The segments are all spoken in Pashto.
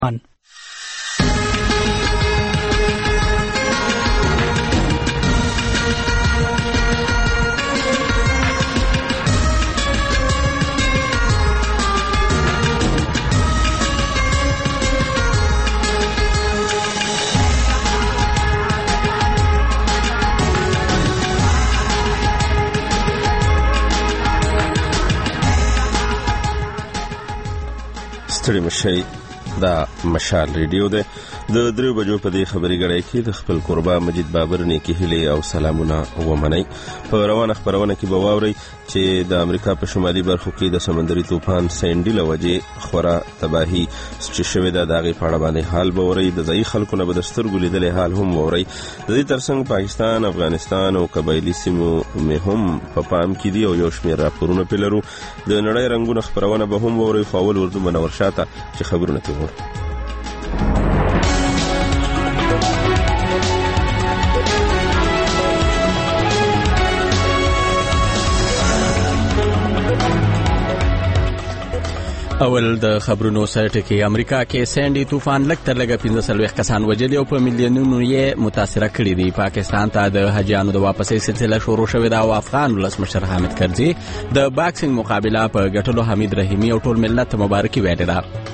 ستړي مشي دا مشال ریډیو ده د 3 بجو په دې خبري غړې کې د خپل قربا مجید بابر نیکی هلي او سلامونه ومني. په روانه خبرونه کې به واوري چې د امریکا په شمالي برخو کې د سمندري طوفان سینډي لوجه خورا تباہي چې شوې ده دغه په اړه باندې حال به وري د ځای خلکو نه بدستر ګلیدل حال هم وري. د دې ترڅنګ پاکستان، افغانستان او قبایلی سیمو هم په پام کې دي او یو شمېر راپورونه پلرو. د نړۍ رنگونه خبرونه به هم وري. فاول اردو منور شاته چې خبرونه کوي. اول د خبرونو سره کې امریکا کې سینډي طوفان لږ تر لږه 15 کسان وژلي او په میلیونونو یې متاثره کړي دي. پاکستان ته د حجیانو د واپسۍ سلسله شروع شوې ده او افغان ولسمشر حامد کرزي د باکسینګ مقابله په ګټلو حمید رحیمي او ټول ملت ته مبارکي ویلې ده.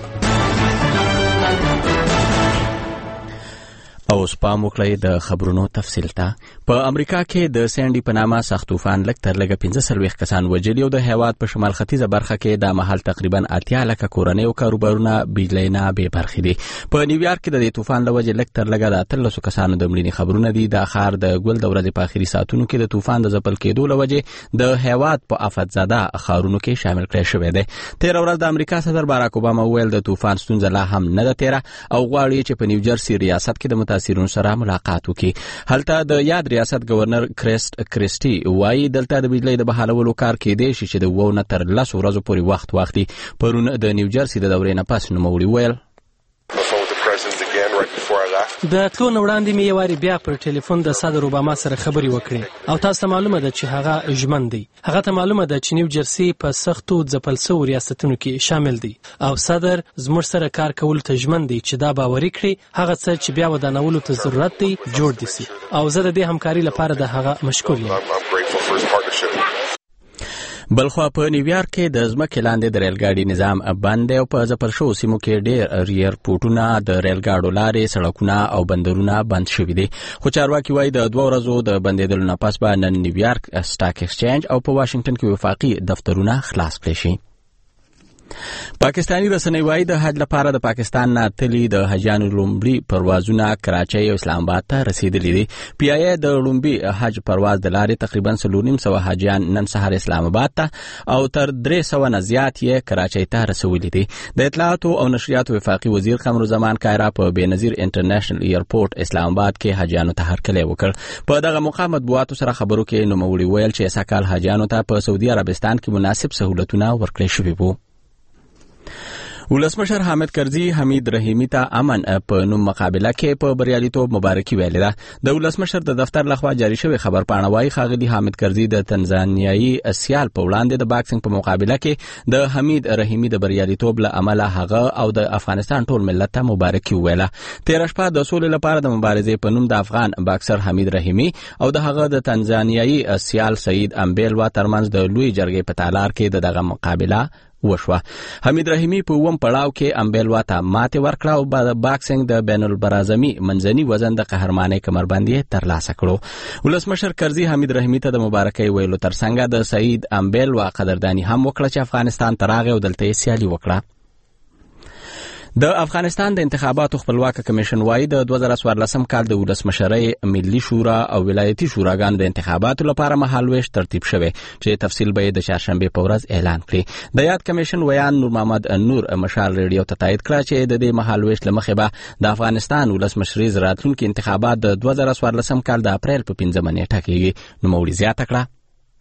او سپام وکړئ د خبرونو تفصیل ته. په امریکا کې د سینډي په نامه سخت طوفان لږ تر لږه 15 کسان وژلي او د هیواد په شمال ختیځه برخه کې د محل تقریبا 80 لکه کورنۍ او کاروبارونه بجلی نه بې برخې دي. په نیویارک کې د دې طوفان له وجې لږ تر لږه د 13 کسانو د مړینې خبرونه دي. د ښار د ګل د ورځې په اخري ساعتونو کې د طوفان د ځپل کېدو له وجې د هیواد په آفتزده ښارونو کې شامل کړی شوی دی. 13 ورځ د امریکا صدر باراک اوباما وویل د طوفان ستونزه لا هم نه ده تیره او غواړي چې په نیوجرسي ریاست کې د متاثرینو سره ملاقات وکړي. هلته د یاد ریاست گورنر کریسټي وایي دلته د بجلی د بحالولو کار کېدی شي چې د 2 نه تر 10 ورځو پورې وخت واخلي. پرون د نیوجرسي د دورې نه پس نوموړي ویل د تلو نه وړاندې مې یو واري بیا پر ټلیفون د صدر اوباما سره خبرې وکړې او تاسو ته معلومه ده چې هغه ژمن دی. هغه ته معلومه ده چې نیوجرسي په سختو ځپل شوو ریاستونو کې شامل دی او صدر زموږ سره کار کول ته ژمن دی چې دا باوري کړي هغه څه چې بیا ودانولو ته ضرورت دی جوړ دي سي او زه د دې همکاري لپاره د هغه مشکور یم. بلخوا په نیویارک کې د ځمکې لاندې د ریلګاډي نظام بند دی او په ځپل شوو سیمو کې ډېر ایرپورټونه د ریلګاډو لارې سړکونه او بندرونه بند شوي دي. خو چارواکي وایي د 2 ورځو د بندېدلو نه پس به نن نیویارک سټاک ایکسچینج او په واشنگټن کې وفاقي دفترونه خلاص کړي شي. پاکستانی رسنۍ وایي د حج لپاره د پاکستان نه تللي د حجیانو لومړي پروازونه کراچۍ او اسلام آباد ته رسیدلي دي. پی آی ای د لومړي حج پرواز د لارې تقریبا 350 حاجیان نن سهار اسلام آباد ته او تر 300 نه زیات یې کراچۍ ته رسولي دي. د اطلاعاتو او نشریاتو وفاقي وزیر قمرالزمان کایرا په بېنظیر انټرنیشنل ایرپورټ اسلام آباد کې حاجیانو ته هرکلی وکړ. په دغه موقع مطبوعاتو سره خبرو کې نوموړي ویل چې سکهال حاجیانو ته په سعودي عربستان کې مناسب سهولتونه ورکړل شوي وو. ولسمشر حامد کرزي حمید رحیمي ته امن په نوم مقابله کې په بریالیتوب مبارکي ویلې ده. د ولسمشر د دفتر لخوا جاری شوی خبر پاڼه وايي ښاغلي حامد کرزي د تنزانیایي سیال په وړاندې د باکسینګ په مقابله کې د حمید رحیمي د بریالیتوب له امله هغه او د افغانستان ټول ملت ته مبارکي وویله. 13 شپه د سولې لپاره د مبارزې په نوم د افغان باکسر حمید رحیمي او د هغه د تنزانیایي سیال سعید امبیلوا ترمنځ د لوی جرګې په تالار کې دغه مقابله وشوه. حمید رحیمي په وم پړاو کې امبیلوا ته ماتې ورکړه او د باکسینګ د بین البرازمي منځني وزن د قهرمانۍ کمربندي ترلاسه کړو. ولسمشر کرزي حمید رحیمي ته د مبارکۍ ویلو ترڅنګ د سعید امبیلوا قدردانی هم وکړه چې افغانستان ته راغی او دلته یې سیالي وکړه. د افغانستان د انتخاباتو خپلواک کمیشن وايي د 2014 کال د ولسمشرۍ ملي شورا او ولایتي شوراګانو د انتخاباتو لپاره مهالویش ترتیب شوی چې تفصیل به د چهارشنبه په ورځ اعلان کړي. د یاد کمیشن ویان نور محمد نور مشال ریډیو ته تایید کړ چې د دې مهالویش لمخې به د افغانستان ولسمشرۍ راتلونکي انتخابات د 2014 کال د اپریل په 15 نیټه کېږي. نو مولوی زیاته کړه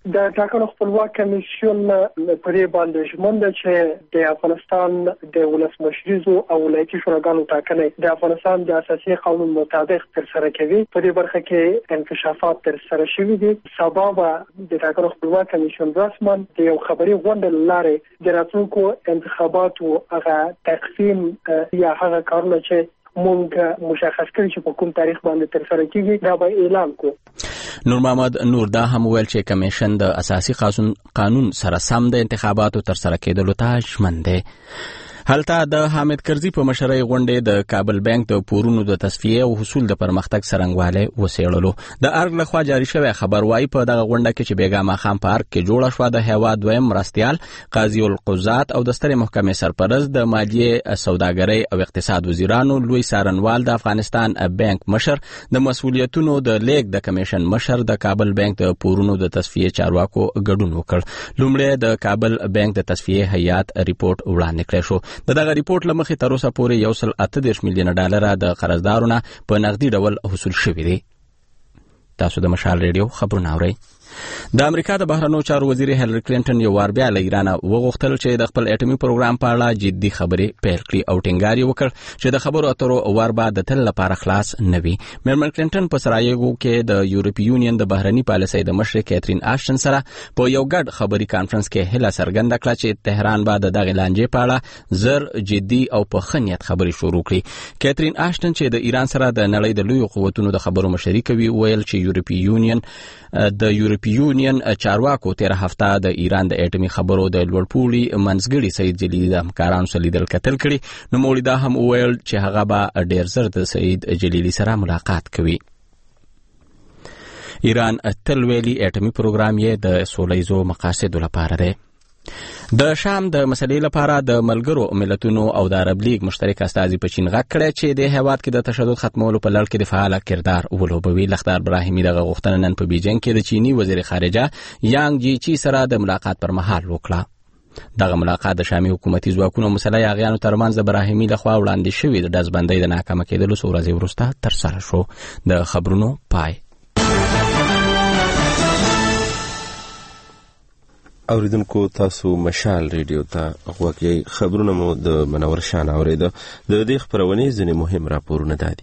د ټاکنو خپلواک کمیسیون په دې باندې ژمن ده چې د افغانستان د ولسمشریزو او ولایتي شوراګانو ټاکنې د افغانستان د اساسي قانون مطابق ترسره کوي. په دې برخه کې انکشافات ترسره شوي دي. سبا به د ټاکنو خپلواک کمیسیون رسما د یو خبري غونډې لارې د راتلونکو انتخاباتو هغه تقسیم یا هغه کارونه چې مونږ مشخص کړی چې په کوم تاریخ باندې ترسره کیږي دا به اعلان کو. نور محمد نور دا هم ویل چې کمیشن د اساسي قانون سره سم د انتخاباتو ترسره کېدلو ته ژمن دی. هلته د حامد کرزي په مشرۍ غونډې د کابل بانک د پورونو د تصفیه او حصول د پرمختګ څرنګوالی وڅېړلو. د ارګ لخوا جاري شوی خبر وايي په دغه غونډه کې چې بیګا ماښام په ارګ کې جوړه شوه د هیواد دویم مرستیال قاضي القضات او د سترې محکمې سرپرست د مالیې سوداګرۍ او اقتصاد وزیرانو لوی څارنوال د افغانستان بانک مشر د مسؤلیتونو د لیک د کمیشن مشر د کابل بانک د پورونو د تصفیه چارواکو ګډون وکړ. لومړی د کابل بانک د تصفیه هیئات ریپورت وړاندې کړی شو. دغه ریپورت لمخې تر اوسه پورې 138 میلیونه ډالر د قرضدارونو په نغدي ډول حصول شوي دي. تاسو د مشال ریډیو خبرونه اورئ. د امریکا د بهرنیو چارو وزیر هیلری کلینټن یو وار بیا له ایران وغوښتل چې د خپل اټومي پروګرام په اړه جدي خبرې پیل کړي او ټینګار یې وکړ چې د خبرو اترو ور به د تل لپاره خلاص نه وي. میرمن کلینټن په سرایګو کې د یورپی یونین د بهرنی پالیسۍ د مشر کیترین آشټن سره په یو ګډ خبري کانفرنس کې هله څرګنده کړه چې تهران به د دغه لانجې په اړه زر جدي او په ښه نیت خبرې شروع کړي. کیترین آشټن چې د ایران سره د نړۍ د لویو قوتونو د خبرو مشري کوي ویل چې یورپی یونین چارواکو تیر هفته د ایران د اټومي خبرو د لوړپوړي منځګړي سید جلیلی د همکارانو سره لیدل کتل کړي. نو مولوی دا هم ویل چې هغه به ډیر زر د سید جلیلی سره ملاقات کوي. ایران تل ویلي اټومي پروګرام یې د سولهییزو مقاصدو لپاره دی. د شام د مسلې لپاره د ملګرو ملتونو او د عرب لیگ مشترک استازي په چین غږ کړی چې د هیواد کې د تشدد ختمولو په لړ کې د فعال کردار ولوبوي. لخدار ابراهیمي دغه غوښتنه نن په بیجینګ کې د چینی وزیر خارجه یانګ جیچی سره د ملاقات پر مهال وکړه. دغه ملاقات د شامي حکومتي ځواکونو مسلح اغیانو ترمنځ د ابراهیمي لخوا وړاندې شوی د ډزبندۍ د ناکامه کېدلو څو ورځې وروسته ترسره شو. د خبرونو پای. اوریدونکو تاسو مشال ریډیو ته غوږ یې. خبرونه مو د منور شان اوریده. د دې خبرونې ځینې مهم راپورونه دادي.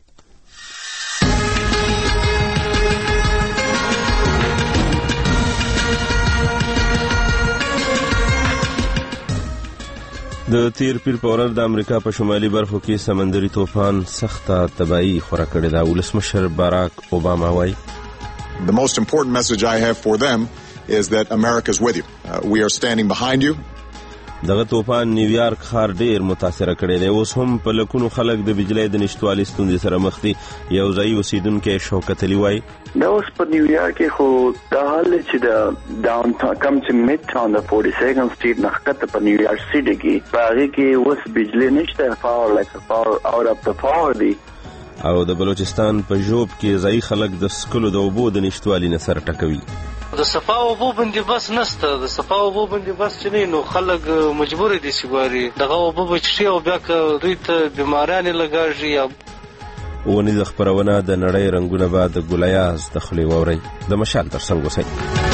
د تیر پیر په ورځ د امریکا په شمالي برخو کې سمندري طوفان سخته تباہي خوره کړې ده. ولسمشر باراک اوباما وایي The most important message I have for them is that America's with you. We are standing behind you. دغه طوفان نیویارک ښار ډیر متاثر کړی دی. اوس هم په لکونو خلک د بجلی د نشتوالي ستونزې سره مخ دي. یو ځایي اوسیدونکی شوکت علي وایي دا اوس په نیویارک کې خو دا حال چې د ډاون ټاون کم چې میډ ټاون د 42nd سټریټ نه ښکته په نیویارک سټي کې په هغې کې اوس بجلی نشته. پاور لایک پاور آوټ اف د پاور دی. او د بلوچستان په ژوب کې ځایي خلک د څښلو د اوبو د نشتوالي نه سر ټکوي. د صفا اوبو بندوبست نشته. د صفا اوبو بندوبست چې نه نو خلک مجبور دي چې غواړي دغه اوبه به څښي او بیا که دوی ته بیماریانې لګېږي یا ونیزه خپرونه د نړۍ رنګونه به د ګولیاز د خولې واورئ. د مشال تر څنګ اوسئ.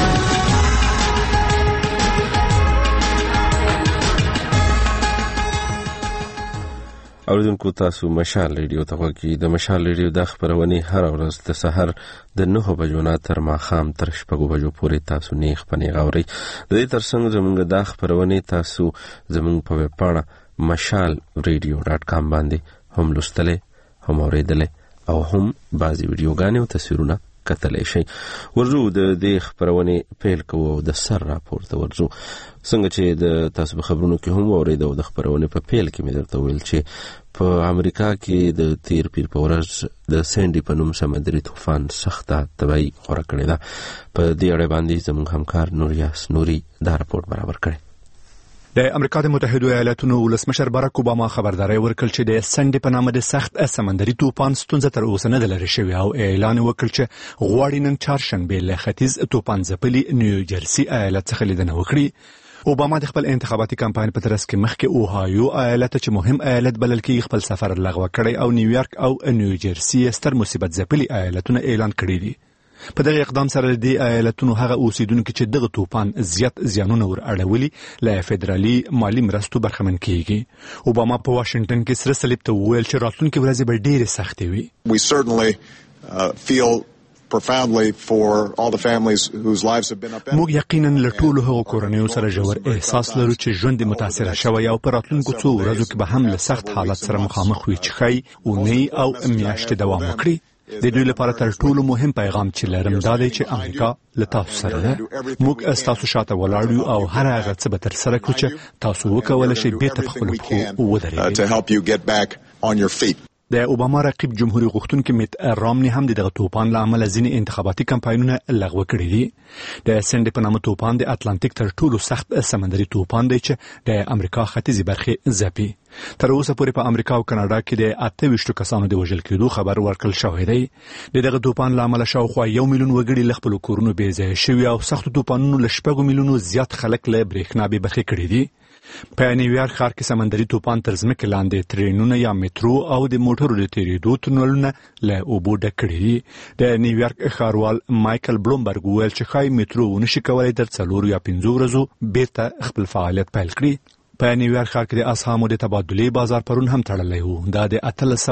اوریدونکو تاسو مشال ریډیو ته غوږ یې. د مشال ریډیو دا خپرونې هره ورځ د سحر د 9 بجو نه تر ماښام تر 6 بجو پورې تاسو نیغ په نیغ اورئ. د دې ترڅنګ زموږ دا خپرونې تاسو زموږ په ویب پاڼه mashalradio.com باندې هم لوستلی هم اوریدلی او هم بعضې ویډیوګانې او تصویرونه کتلی شئ. ورځو د دې خپرونې پیل کوو او د سر راپور ته ورځو. څنګه چې د تاسو په خبرونو کې هم واورېده او د خپرونې په پیل کې مې درته ویل چې په امریکا کې د تیر پیر په ورځ د سینډي په نوم سمندري طوفان سخته تباہي خوره کړې ده. په دې اړه باندې زموږ همکار نوریاس نوري دا راپور برابر کړی. د امریکا د متحده ایالاتونو ولسمشر باراک اوباما خبرداري ورکړه چې د سنډي په نامه د سخت سمندري طوفان ستونزه تر اوسه نه لري شوی او اعلان وکړ چې غواړي نن چهارشنبه له ختیځ طوفان ځپلي نیوجرسي ایالت څخه لیدنه وکړي. اوباما د خپل انتخاباتي کمپاین په ترڅ کې مخکې اوهایو ایالت چې مهم ایالت بلل کېږي خپل سفر لغوه کړی او نیویارک او نیوجرسي ستر مصیبت ځپلي ایالتونه اعلان کړي دي. په دغه اقدام سره د ایالتونو هغه اوسیدونکو چې دغه طوفان زیات زیانونه ور اړولي له فدرالي مالی مرستو برخمن کیږي. اوباما په واشنگټن کې سره صلیب ته وویل چې راتلونکي ورځې به ډېرې سختې وي. We certainly feel profoundly for all the families whose lives have been upended. موږ یقینا له ټولو هغو کورنیو سره ژور احساس لرو چې ژوند متاثر شوی او په راتلونکو څو ورځو کې به هم له سخت حالت سره مخامخ وي چې ښایي اونۍ او میاشتې دوام وکړي. د دوی لپاره تر ټولو مهم پیغام چې لرم دا دی چې امریکا له تاسو سره ده. موږ تاسو شاته ولاړ یو او هر هغه څه به ترسره کړو چې تاسو وکولای شئ بیرته په خپلو پښو ودرېږئ. To help you get back on your feet. د اوباما رقیب جمهوریت غوښتونکي میت رامني هم دغه طوفان له امله ځینې انتخاباتي کمپاینونه لغوه کړي دي. د سنډي په نامه طوفان د اتلانتیک تر ټولو سخت سمندري طوفان دی چې د امریکا ختیځي برخې ځپي. تر اوسه پورې په امریکا او کاناډا کې د 28 کسانو د وژل کېدو خبر ورکړل شوی دی. دغه طوفان له امله شاوخوا 1 میلیون وګړي له خپل کورونو بې ځایه شوي او سختو طوفانونو له 6 میلیونو زیات خلک له برېښنا بې برخې کړي دي. په نیویارک ښار کې سمندري طوفان تر ځمکې لاندې ترینونه یا میټرو او د موټرو د تیریدو تونلونه له اوبو ډک کړي دي. د نیویارک ښاروال مایکل بلومبرګ وویل چې ښایي میټرو ونشي کولی تر 4 یا 5 ورځو بیرته خپل فعالیت پیل کړي. په نیویارک ښار کې د اسهامو د تبادلې بازار پرون هم تړلی و. دا د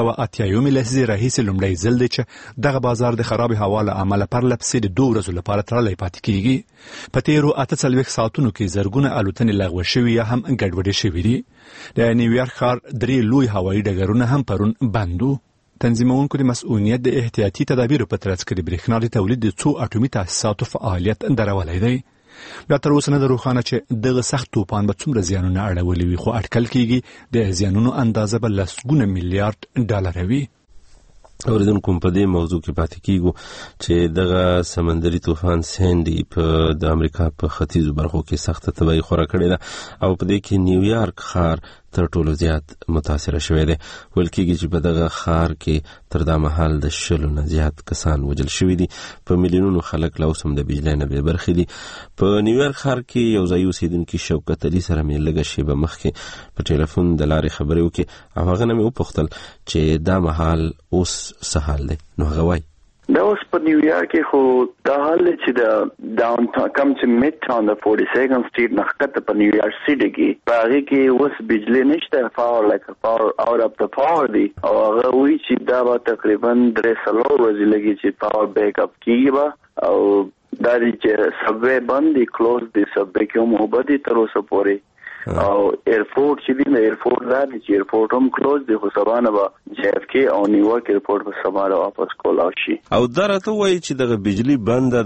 1880 لسیزې راهیسې لومړی ځل دی چې دغه بازار د خراب هوا له امله پرلپسې د 2 ورځو لپاره تړلی پاتې کیږي. په تیرو 48 ساعتونو کې زرګونه الوتنې لغوه شوي یا هم ګډوډې شوي دي. د نیویارک ښار 3 لوی هوایي ډګرونه هم پرون بند وو. تنظیمونکو د مسؤلیت د احتیاطي تدابیرو په ترڅ کې د برېښنا د تولید د څو اټومي تاسیساتو فعالیت درولای دی. بیا تر اوسه نه روښانه چې دغه سخت طوفان به څومره زیانونه اړولي وي، خو اټکل کیږي د زیانونو اندازه به لسګونه میلیارډ ډالر وي. اوریدونکو په دې موضوع کې پاتې کیږو چې دغه سمندري طوفان سینډي په د امریکا په ختیځو برخو کې سخت تباہي خورا کړې ده او په دې کې نیویارک ښار تر ټولو زیات متاثر شوی دی. ویل کېږي چې په دغه ښار کې تر دا مهال د 100 نه زیات کسان وژل شوي دي. په میلیونونو خلک لا اوس هم د بجلۍ نه بې برخې دي. په نیویارک ښار کې یو ځایي اوسېدونکي شوکت علي سره مې لږه شېبه مخکې په ټلیفون د لارې خبرې وکړې او هغه نه مې وپوښتل چې دا مهال اوس څه حال دی. نو هغه وایي دا اوس په نیویارک کې خو دا حال چې د ډاون ټاون کم چې میډ ټاون د 42nd سټریټ نه ښکته په نیویارک سټی کې په هغه کې اوس بجلی نشته، پاور لکه پاور اوټ اف د پاور دی او هغه وایي چې دا به تقریبا 3 ورځې لګي چې پاور بیک اپ کیږي او دا چې سبوی بند دی، کلوز دی، سبوی کې هم وبدي تر اوسه پورې او ایرپورټ چې دی، ایرپورټ دا دی چې ایرپورټ هم کلوز دی، خو سبا نه به جی اف کې او نیویارک ایرپورټ په سبا را واپس کولاو شي. او دا راته وایي چې دغه بجلی بنده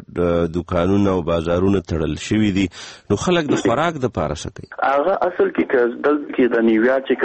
د دکانونو او بازارونو تړل شوي دي، نو خلک د خوراک د پاره څه کوي؟ هغه اصل کې دلته کې د نیویارک چې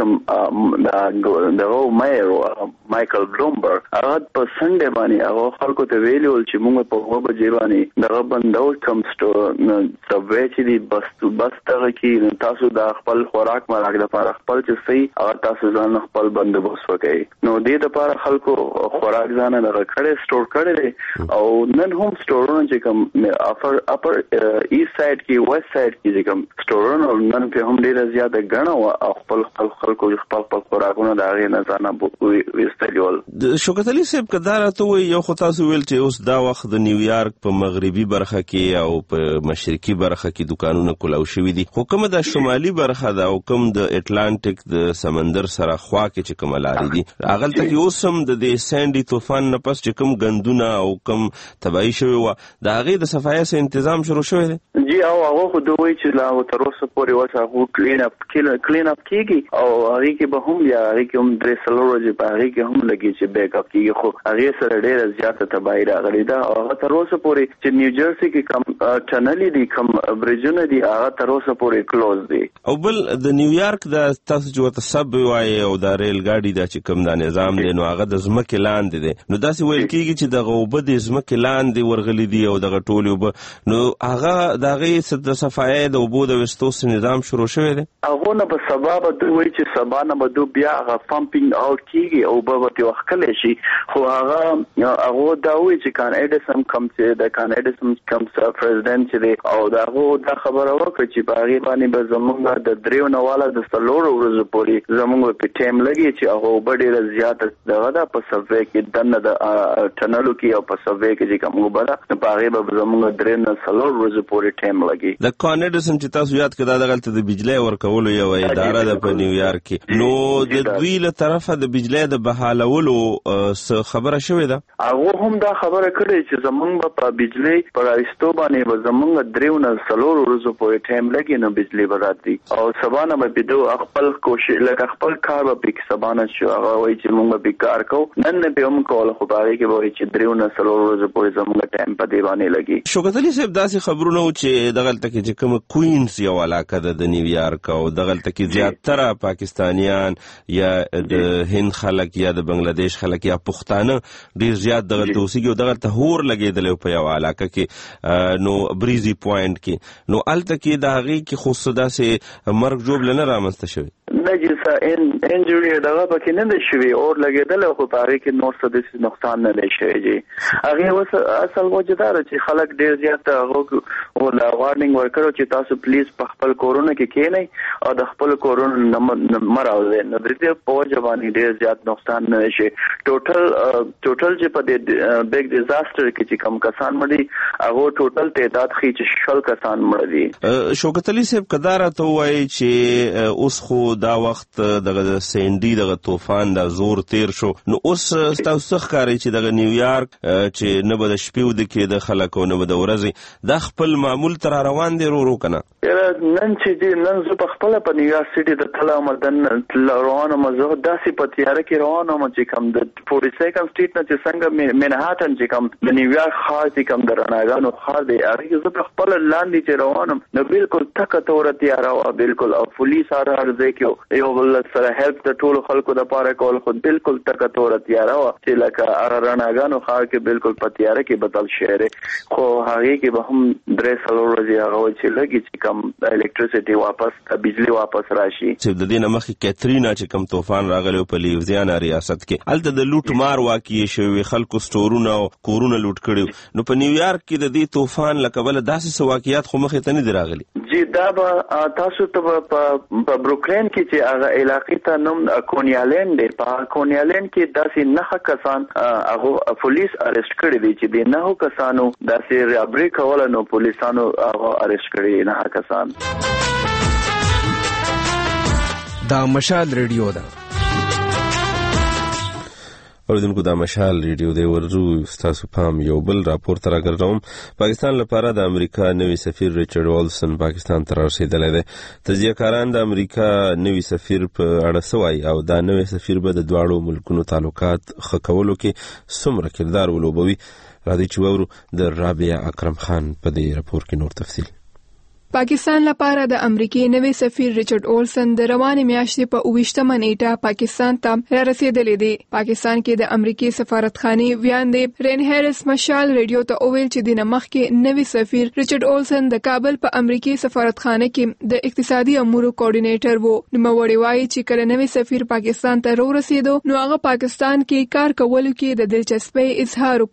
کوم دغه مایر مایکل بلومبرګ هغه په سنډه باندې هغه خلکو ته ویلي ول چې موږ په 9 بجې باندې دغه بندو کم سبوی چې دی بس دغه کې تاسو د خپل خوراک مراک لپاره خپل چې صحیح هغه تاسو ځان خپل بندوبست وکړئ. نو دې لپاره خلکو خوراک ځان نه راکړي سٹور کړي او نن هم سٹورونه چې کوم اپر ایست سایډ کې ویست سایډ کې کوم سٹورونه نن په هم ډیره زیاته غنو او خپل خلکو خپل خوراکونه د هغه نه ځان وستلیول. شوکت علي صاحب کدار ته وي یو خو تاسو ویل چې اوس دا وخت د نیویارک په مغربي برخه کې او په مشرقي برخه کې دکانونه کولاو شوي دي، خو کومه د شمالي برخه دا او کوم د اټلانټیک د سمندر سره خوا کې چې کوم لارې دي هغه ته کې اوس هم د سینډي طوفان نه پس چې کوم غندونه او کوم تباہي شوی و دا هغه د صفایي سره تنظیم شروع شوی دی. جی او هغه خو دوی چې لا تر اوسه پورې وسه کلین اپ کیږي او هغه کې به هم یا هغه کې هم 3 ورځې په هغه کې هم لګي چې بیک اپ کیږي، خو هغه سره ډیره زیاته تباہي راغلي ده او هغه تر اوسه پورې چې نیوجرسي کې کم ټنل دي کم برجونه دي هغه تر اوسه پورې کلوز دی. او بل د نیویارک د تاسو چې وته سب وایي او د ریل ګاډي د چې کوم د نظام دی نو هغه د ځمکې لاندې دی، نو داسې ویل کېږي چې دغه اوبه د ځمکې لاندې ورغلي دي او دغه ټولې اوبه نو هغه د هغې د صفایي د اوبو د ویستو نظام شروع شوی دی. هغه نه په سبا به دوی وایي چې سبا نه به دوی بیا هغه پمپینګ اوټ کېږي او اوبه به وښکلی شي، خو هغه دا وایي چې کان ایډسن کوم چې د کان ایډسن کوم پرزیدنټ چې دی او دا هغه دا خبره وکړه چې په هغې باندې به زمونږ د دریو نواله د څلورو ورځو پورې زمونږ په ټیم لګي چې هغه ډېر زیات دغه د په سروې کې دنه د ټنلو کې او په سروې کې چې کوم غوړه په هغه به زمونږ درې نه څلور ورځې پورې ټیم لګي. د کانډیډسن چې تاسو یاد کړه دغه د بجلی ورکولو یو اداره ده په نیویارک کې، نو د دوی له طرفه د بجلی د بحالولو خبره شوې ده. هغه هم دا خبره کړې چې زمونږ په بجلی پر ایستو باندې به زمونږ دریو نه څلور ورځو پورې ټایم لګي نو بجلی به راځي او سبانه به بدو خپل کوشش لکه خپل کار به پک سبانه شو هغه وایي چې موږ به کار کوو نن به هم کول خو باندې کې وایي چې دریو نه څلور ورځو پورې زمونږ ټایم په دی باندې لګي. شوکت علي صاحب داسې خبرونه چې دغه تک چې کوم کوینز یو علاقه ده د نیویارک او دغه تک زیاتره پاکستانیان یا د هند خلک یا د بنگلاديش خلک یا پښتانه ډیر زیات دغه توسيږي او دغه ته هور لګیدل په یو علاقه کې نو بریزي پوینټ کې نو الته کې د هغه کې خو صدا سه مرګ جوړ لنه رامنځته شوی نجسه انجری دغه پکې نه شوی او لګیدل خو پاره کې نور څه د نقصان نه لشي جی هغه وس اصل وجدار چې خلک ډیر زیات هغه او لا وارنینګ ورکړو چې تاسو پلیز په خپل کورونه کې کېنئ او د خپل کورونه مراوځئ نو د دې په ځواني ډیر زیات نقصان نه شي ټوټل چې په دې بیگ ډیزاستر کې چې کم کسان مړي هغه ټوټل تعداد خي چې شل کسان مړ دي. شوکت علي صاحب کدار ته وایي چې اوس خو دا وخت دغه سینډي دغه طوفان دا زور تیر شو نو اوس تاسو ښکاري چې دغه نیویارک چې نه به د شپې د کې د خلکو نه به د ورځې د خپل معمول تر روان دي رو کنه نن چې نن زه په خپل په نیویارک سټي د تلا مدن روانو مزه داسې په تیار کې روانو چې کم د 42nd سټریټ نه چې څنګه منهاتن چې کم د نیویارک خاص چې کم درناګانو خاص دی هغه زه په خپل لاندې چې روانم نو بالکل تک تور تیار او بالکل او پولیس راځي کې یو بل سره هیلپ د ټولو خلکو د پاره کول خو بالکل تک تور تیار او چې لکه رڼاګانو خاص کې بالکل په تیار کې بدل شهر خو هغه کې به هم درې سلور ورځې هغه چې لګي چې الکتریسيټي واپس بجلی واپس راشي. چې د دې نمخ کیترینا چې کم طوفان راغلی په لیوزیانا ریاست کې الته د لوټ مار واقع شوی خلکو سټورونه او کورونه لوټ کړي نو په نیویارک کې د دې طوفان لکبل داسې واقعیات خو مخې ته نه دی راغلي. جی دا به تاسو ته په بروکلین کې چې هغه علاقې ته نوم کونیالند دی په کونیالند کې داسې نه کسان هغه پولیس اریسټ کړي دي چې د نه کسانو داسې رابري کول نو پولیسانو هغه اریسټ کړي نه کسان. دا مشال ریډیو ده اوریدونکو دا مشال ریډیو دی ورځو تاسو پام یو بل راپور تر راګرځوم. پاکستان لپاره د امریکا نوی سفیر ریچارډ والسن پاکستان ته رسیدلی دی. تجزیه کاران د امریکا نوی سفیر په اړه سوای او دا نوی سفیر به د دواړو ملکونو تعلقات ښه کولو کې څومره کردار ولوبوي. راځئ چې واورو د رابعه اکرم خان په دې راپور کې نور تفصیل. پاکستان لپاره د امریکای نوی سفیر ریچارډ اولسن د روانې میاشتې په 28مه نیټه پاکستان ته رسیدلی دی. پاکستان کې د امریکای سفارتخانه ویاندې رین هریس مشال ریډیو ته وویل چې د نمخ کې نوی سفیر ریچارډ اولسن د کابل په امریکای سفارتخانه کې د اقتصادي امورو کوارډینیټر وو. نوموړی وایي چې کله نوی سفیر پاکستان ته ورسېدو نو هغه پاکستان کې کار کولو کې د دلچسپۍ اظهار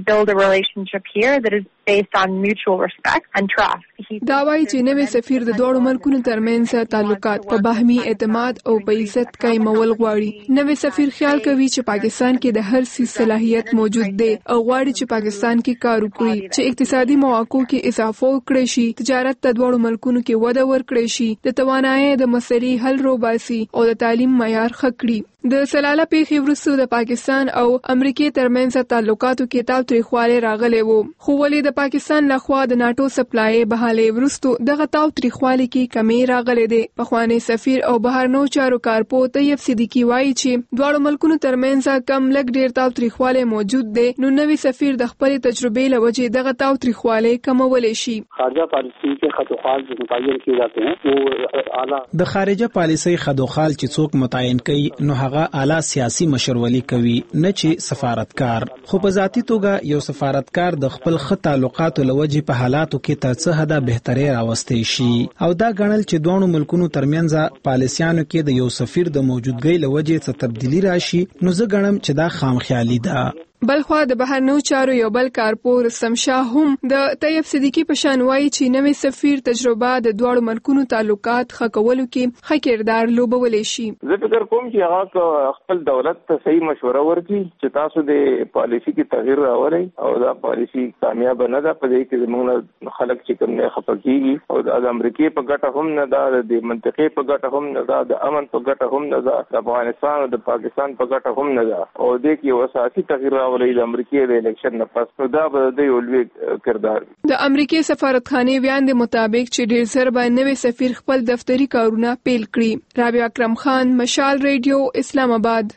وکړو. Based on mutual respect and trust. دا وایي چې نوی سفیر د دوړو ملکونو ترمنځ تعلقات په باهمي اعتماد او په عزت قائمول غواړي. نوی سفیر خیال کوي چې پاکستان کې د هر څه صلاحیت موجود دی او غواړي چې پاکستان کې کار وکړي چې اقتصادي مواقعو کې اضافه وکړي شي، تجارت د دوړو ملکونو کې وده ورکړي شي، د توانایي د مسلې حل روباسي او د تعلیم معیار ښه کړي. د سلاله پیښې وروسته د پاکستان او امریکای ترمنځ تعلقاتو کې تاوتریخوالی راغلی وو، خو ولې د پاکستان لخوا د ناتو سپلای بحالې وروسته دغه تاوتریخوالی کې کمی راغلی دی. پخوانی سفیر او بهرنیو چارو کارپو طیب صدیقی وایي چې دواړو ملکونو ترمنځ کم لږ ډیر تاوتریخوالی موجود دی نو نوی سفیر د خپلې تجربې له وجې دغه تاوتریخوالی کمولی شي. خارجه پالیسي کې خطوخال جو متعین کیے جاتے ہیں وہ اعلی د خارجه پالیسي خطوخال چې څوک متعین کوي نو هغه اعلی سیاسي مشرولي کوي نه چې سفارتکار. خو په ذاتی توګه یو سفارتکار د خپل خط تعلقاتو لوجې په حالاتو کې تر څه حده بهتري راوستي شي او دا ګڼل چې دوه ملکونو ترمنځ پالیسیانو کې د یو سفیر د موجودګۍ لوجې څه تبدیلی راشي نو زه ګڼم چې دا خامخیالي ده. بلخوا د بهرنیو چارو یو بل کارپور رستم شاه هم د طیب صدیقی په شان وایي چې نوې سفیر تجربه د دواړو ملکونو تعلقات ښه کولو کې ښه کردار لوبولی شي. زه فکر کوم چې هغه خپل دولت ته صحیح مشوره ورکړي چې تاسو د پالیسي کې تغییر راولئ او دا پالیسي کامیاب نه ده. په دې کې زموږ خلک چې کوم نه خپه کیږي او د امریکای په ګټه هم نه ده، د منطقې په ګټه هم نه ده، د امن په ګټه هم نه ده، د افغانستان او د پاکستان په ګټه هم نه ده او دې کې یو اساسي تغییر راولي د امریکای د الیکشن نه پس. نو دا به د یو لوی کردار وي. د امریکای سفارتخانې بیان د مطابق چې ډیر زر به نوې سفیر خپل دفتری کارونه پیل کړي. رابعه اکرم خان، مشال ریډیو، اسلام آباد.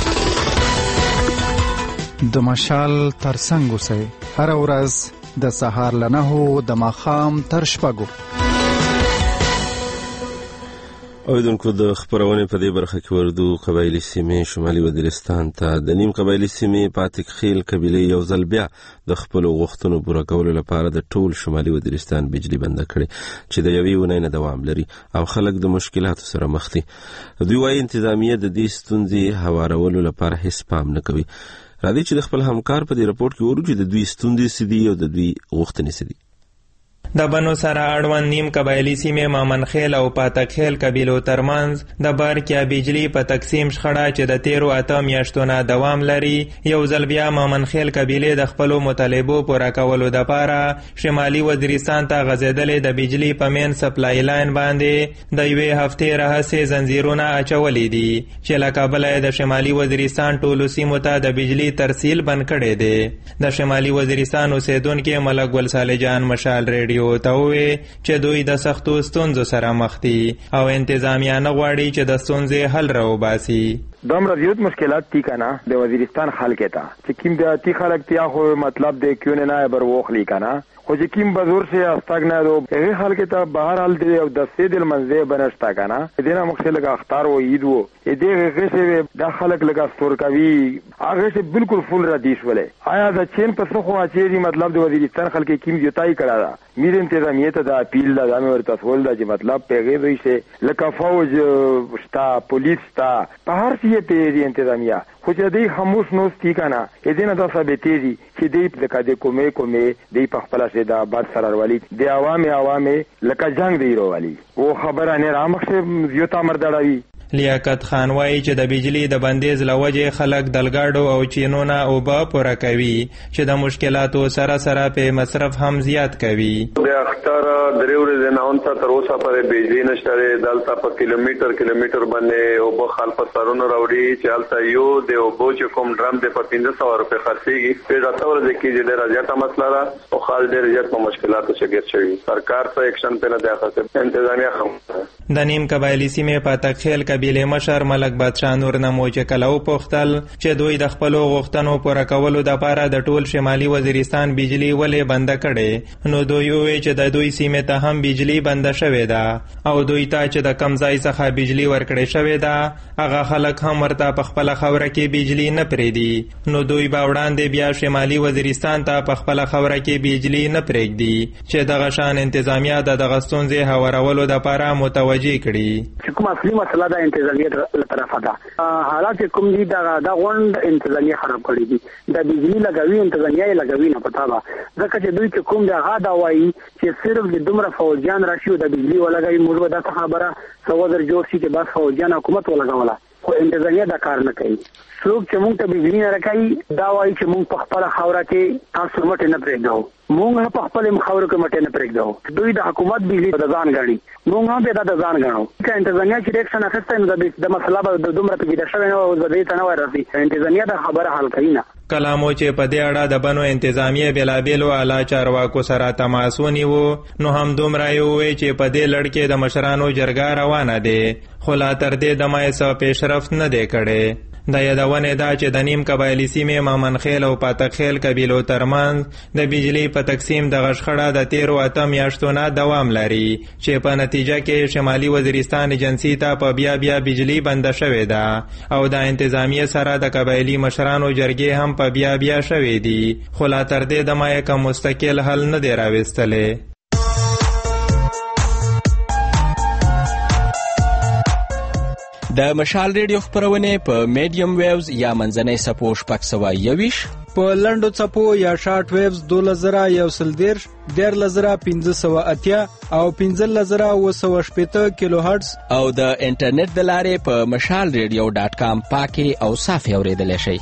د مشال ترڅنګ اوسئ هر ورځ د سهار له 9 د ماښام تر 6. اوریدونکو د خبرونې په دې برخه کې وردو قبایلی سیمې شمالي وزیرستان ته د نیم قبایلی سیمې پاتک خیل قبیله یو ځل بیا د خپل غوښتنو پوره کولو لپاره د ټول شمالي وزیرستان بجلی بند کړي چې د یوې ونې نه دوام لري او خلک د مشکلاتو سره مخ دي. دوی وايي انتظامیه د دې ستونزې هوارولو لپاره هیڅ پام نه کوي. راځي چې د خپل همکار په دې راپورټ کې ورو چې د دوی ستونزې څه دي او د دوی غوښتنې څه دي. د بنو سره اړوند نیم قبایلی سیمې مامن خیل او پاتک خیل قبیلو ترمنځ د برقیا بجلی په تقسیم شخړه چې د 13 میاشتو نه دوام لري یو ځل بیا مامن خیل قبیله د خپل مطالبو پوره کولو لپاره شمالي وزیرستان ته غځېدلې د بجلی په مین سپلای لاین باندې د یوې هفتې راهیسې زنجیرونه اچولې دي چې له کابل د شمالي وزیرستان ټولو سیمو ته د بجلی ترسیل بند کړی دی. د شمالي وزیرستان اوسیدونکو ملک ګل صالح جان مشال ریډیو ته وویل چې دوی د سختو ستونزو سره مخ دي او انتظامیه نه غواړي چې د ستونزې حل راوباسي. دومره زیات مشکلات تی کنه د وزیرستان خلک ته چې کوم د تی خلک تیا خو مطلب د کیونه نه بر وخلی کنه خو چې کوم بزور سه استغنا دو هغه خلک ته بهر حال دی او د سیدل منځه بنشتا کنه دینه مخکې لګه اختار و عید وو دې هغه څه د خلک لګه ستور کوي هغه څه بالکل فول را دیش ولې آیا د چین په څو خو اچي مطلب د وزیرستان خلک کوم جوتای کړه دا میر انتظامیه ته د اپیل د امر ورته سوال د چې مطلب پیغه دوی شه لکه فوج شتا پولیس تا په هر څه ته انتظامیه خو چې دوی خاموش نو ستې کنه دینه د ثابتې دي چې دوی د کده کومه دوی په خپل د باد سره ورولي د عوامي لکه جنگ دی وروالي او خبره نه رامخ یو تا مرداوي. لیاقت خان وایي چې د بجلی د بندیز لوجه خلک دلګاډو او چینونه او با پوره کوي چې د مشکلاتو سره سره په مصرف هم زیات کوي. د اختر درې ورځې نه اونته تر اوسه پرې بجلی نشته دلته په کیلومتر باندې او په خلک سرونه راوړي چې الته یو د او بوج کوم ډرم د په 1500 روپے خرڅيږي په راته ورځ کې چې ډېر زیاته مسله ده او خال ډېر زیات په مشکلاتو کې ګیر شوی. سرکار ته اکشن په نه دی اخته انتظامیه هم د نیم قبایلی سیمې پاتک خیل قبیله مشر ملک بادشاہ نور نمو چې کلو پختل چې دوی د خپل غوښتنو پوره کولو د لپاره د ټول شمالي وزیرستان بجلی ولې بند کړي نو دوی وی چې د دوی سیمې ته هم بجلی بند شوې ده او دوی ته چې د کم ځای څخه بجلی ورکړې شوې ده هغه خلک هم ورته په خپل خوره کې بجلی نه پریدي نو دوی به وړاندې بیا شمالي وزیرستان ته په خپل خوره کې بجلی نه پریږدي چې دغه شان انتظامیه د دغه ستونزې هوارولو د لپاره متوجي کړي. کوم اصلي مسله د انتظامیه طرفه ده حالات کوم دي دا غوند انتظامیه خراب کړی دي د بجلی لګوي انتظامیه لګوي نه پتا با ځکه چې دوی کوم دا غا دا وایي چې صرف د دومره فوجیان راشي د بجلی ولګوي موږ به دا خبره سوادر جوړ شي چې بس فوجیان حکومت ولګوله خو انتظامیه دا کار نه کوي. څوک چې مونږ ته بجلی نه راکړي دا وایي چې مونږ په خپل خوره کې تاسو مټ نه پرېږدو مونږ په خپل خوره کې مټ نه پرېږدو دوی د حکومت بجلی د ځان غړي مونږ هم به د ځان غړو چې انتظامیه چې ریکشن اخیسته نو د مسله به دومره پیدا شوی نه او زده ته نه ورسي انتظامیه د خبره حل کوي نه. کلامو چې په دې اړه د بنو انتظامیه بلابلو اعلی چارواکو سره تماس ونیو نو هم دومره وی چې په دې لړ کې د مشرانو جرګه روانه ده خو لا تر دې د مایسه پیشرفت نه دی کړي. د یادونه دا چې د نیم قبایلی سیمې مامن خیل او پاتک خیل قبیلو ترمنځ د بجلی په تقسیم د غشخړه د 13 میاشتو نه دوام لري چې په نتیجه کې شمالي وزیرستان ایجنسی ته په بیا بجلی بند شوې ده او د انتظامیه سره د قبایلی مشرانو جرګې هم په بیا شوې دي خو لا تر دې د مایه کوم مستقل حل نه دی راوستلې. د مشال ریډیو خبرونه په میډیم ویوز یا منځنۍ سپو 621 په لنډو چپو یا شارټ ویوز 2110 14580 او 15780 کیلو هرتز او د انټرنیټ د لارې په mashalradio.com پاکي او صافي اوریدلای شئ.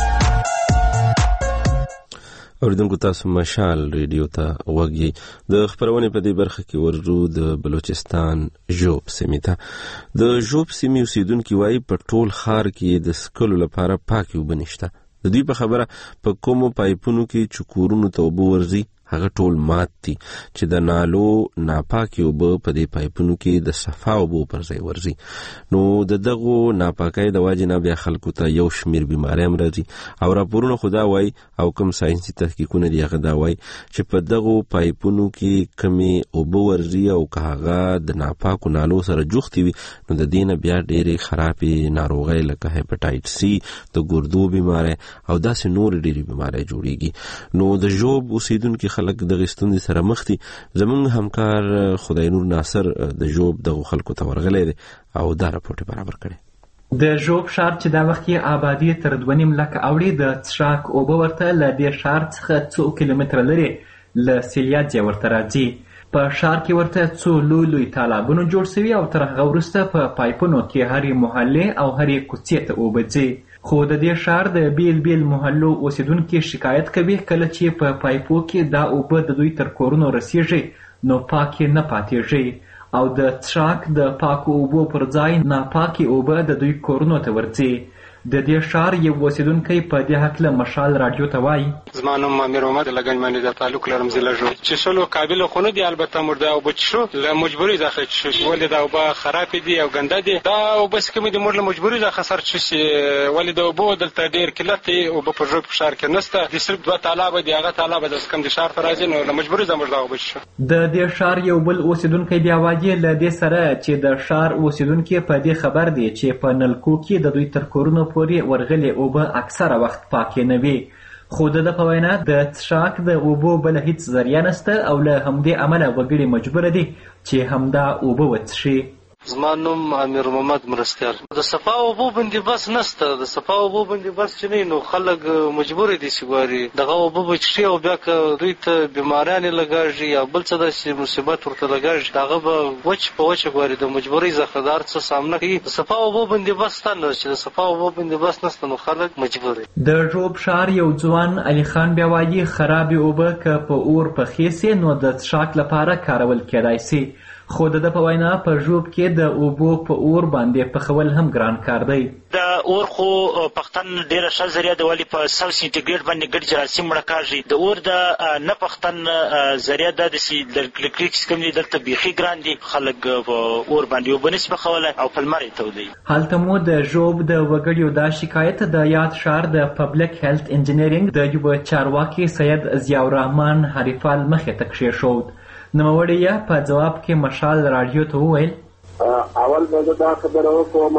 اوریدونکو تاسو مشال ریډیو ته وګورئ. د خبرونه په دې برخه کې ورجو د بلوچستان جوب سیمې ته د جوب سیمې اوسیدونکو وايي په ټول ښار کې د سکلو لپاره پاکي اوبه نشته. د دې په خبره په کومو پایپونو کې چکورونو ته اوبه ورځي هغه ټول مات دي چې د نالو ناپاکي اوبه په دې پایپونو کې د صفا اوبو پر ځای ورځي. نو د دغو ناپاکۍ د وجې نه بیا خلکو ته یو شمیر بیماری هم راځي او راپورونه خدا وایي او کوم ساينسي تحقیقونه دی هغه دا وایي چې په دغو پایپونو کې کمې اوبه ورځي او که هغه د ناپاکو نالو سره جوختي وي نو د دې نه بیا ډېرې خرابې ناروغۍ لکه هیپاټایټ سي د ګردو بیماری او داسې نور ډېرې بیماری جوړیږي. نو د جوب اوسیدونکو خلک د غستون سره مخ دي. زمونږ همکار خدای نور ناصر د جوب د خلکو ته ورغلی دی او دا راپورټ برابر کړي. د جوب ښار چې دا وخت کې آبادی تر 2.5 لک اوړي د څښاک اوبه ورته له دې ښار څخه 2 کیلومتره لري له سیلیاځي ورته راځي. په ښار کې ورته څو لوی تالابونه جوړ شوي او تر هغه وروسته په پایپونو کې هرې محلې او هرې کوڅې ته اوبه ځي. خو د دې ښار د بیل بیل محلو اوسیدونکي شکایت کوي کله چې په پایپو کې دا اوبه د دوی تر کورونو رسیږي نو پاکې نه پاتېږي او د څښاک د پاکو اوبو پر ځای ناپاکې اوبه د دوی کورونو ته ورځي. د دې ښار یو اوسیدونکی په دې هکله مشال راډیو ته وایي زما نوم امیر محمد له ګنجمنې د تعلق لرم ضلع جوب چې شلو قابل خو نه دي البته مرده اوبه څښو له مجبوري ځخه څښو ولې دا اوبه خرابې دي او ګنده دي دا اوبه څکمې د مور له مجبوري ځخه سر څښي ولې د اوبو دلته ډېر قلت دی اوبه په جوب ښار کې نشته د صرف 2 تالابه دي هغه تالابه د کم د ښار ته راځي نو له مجبوري ځه موږ دا اوبه څښو. د دې ښار یو بل اوسیدونکی بیا وایي له دې سره چې د ښار اوسیدونکي په دې خبر دي چې په نلکو کې د دوی تر کورونو پورې ورغلي اوبه اکثره وخت پاکې نه وي. خو د په وینا د څښاک د اوبو بل هیڅ ذریعه نشته او له همدې امله وګړي مجبور دي چې همدا اوبه وڅښي. زما نوم امیر محمد مرستیار. د صفا اوبو بندوبست نشته. د صفا اوبو بندوبست چې نه نو خلک مجبور دي چې غواړي دغه اوبه وڅښي او بیا که دوی ته بیماریانې لګاږي یا بل څه داسې مصیبت ورته لګاږي هغه به وچ په وچه غواړي د مجبورۍ څخه د هر څه سامنا کوي. د صفا اوبو بندوبست نه چې د صفا اوبو بندوبست نشته نو خلک مجبور دي. د جوب ښار یو ځوان علي خان بیا وایي خرابې اوبه که په اور پخې سي نو د څښاک لپاره کارول کېدای سي. خو د په وینا په جوب کې د اوبو په اور باندې پخول هم ګران کار دی. د اور خو پختن ډیره ښه ذریعه د ولې په 100 سنټیګریډ باندې ګډ جراثیم مړه کاږي. د اور د نه پختن ذریعه د الکتریک سکم دی دلته بیخي ګران دي خلک په اور باندې اوبه نشي پخولی او په لمر یې تودوي. هلته مو د جوب د وګړیو دا شکایت د یاد ښار د پبلک هیلث انجینرینګ د یو چارواکي سید ضیاء الرحمن حریفال مخې ته کښېښود. نوموړی یې په ځواب کې مشال راډیو ته وویل اول به دا خبره وکړم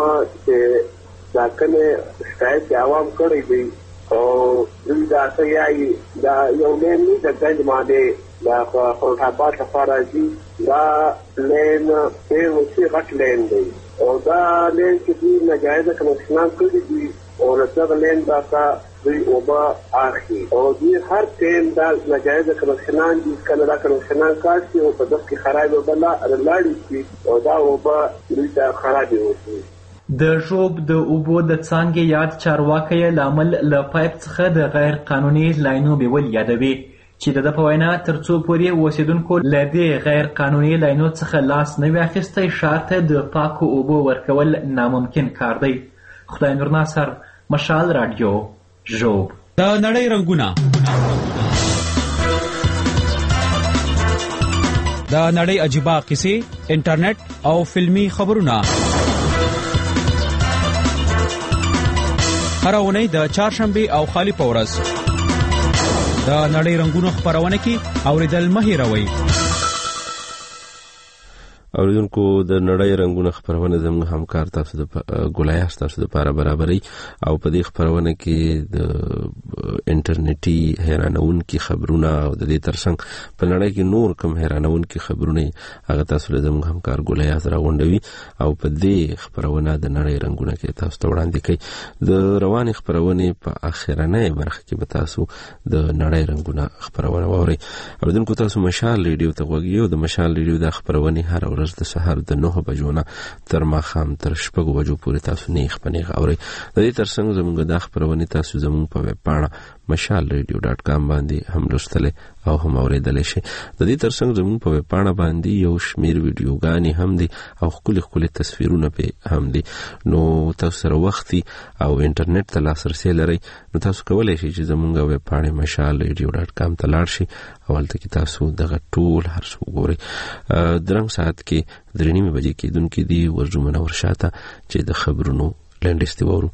چې دا کومې شکایت عوام کړی دی او دوی دا څه یایي دا یو لین نه د ګنج باندې دا خروټ لپاره راځي دا لین ډېر وسیع غټ لین دی او دا لین چې دوی ناجایزه کنکشنان کړي دي او له دغه لین څخه دوی اوبه اخلي او دوی هر ټیم دا ناجایزه کنکشنان دي کله دا کنکشنان کاشي او په دغه کې خراب اوبه لاړې شي او دا اوبه دوی ته خرابې وشي. د جوب د اوبو د څانګې یاد چارواکی لامل له پایپ څخه د غیر قانوني لاینو بیول یادوي چې د په وینا تر څو پورې اوسیدونکو له دې غیر قانوني لاینو څخه لاس نه وي اخیستی ښار ته د پاکو اوبو ورکول ناممکن کار دی. خدای نور ناصر مشال راډیو جوب. د نړۍ رنګونه د نړۍ عجیبه قصې انټرنیټ او فلمی خبرونه هر اونۍ د چهارشنبه او خالی په ورځ د نړۍ رنګونو خبرونه کې اوریدل مه هېروئ. اوریدونکو د نړۍ رنگونه خبرونه زموږ همکار تاسو د ګولایاس تاسو لپاره برابرۍ او په دې خبرونه کې د انټرنیټي حیرانونکي خبرونه او د دې ترڅنګ په نړۍ کې نور کوم حیرانونکي خبرونه هغه تاسو له زموږ همکار ګولایاس راغونډوي او په دې خبرونه د نړۍ رنگونه کې تاسو ته وړاندې کوي. د رواني خبرونه په اخرنۍ برخه کې به تاسو د نړۍ رنگونه خبرونه واورئ. اوریدونکو تاسو مشال ریډیو ته غوږی او د مشال ریډیو د خبرونه هر ورځ د سحر د 9 بجو نه تر ماښام تر 6 بجو پورې تاسو نیخ پنیغ اورئ. د دې ترڅنګ زموږ د خبرونه تاسو زموږ په ویب پاڼه mashalradio.com باندې هم لوستل او هم اوریدل شي. د دې ترڅنګ زموږ په ویب پاڼه باندې یو شمیر ویډیوګانې هم دي او خولي تصویرونه په هم دي. نو تاسو سره وختي او انټرنیټ ته لاسرسي لرئ نو تاسو کولای شئ چې زموږ ویب پاڼه mashalradio.com ته لاړ شئ او هلته کې تاسو دغه ټول هر څه وګورئ. درنګ ساعت کې 3:30 بجې کېدونکې دي. ورجو منور شاته چې د خبرونو لنډیستې وورو.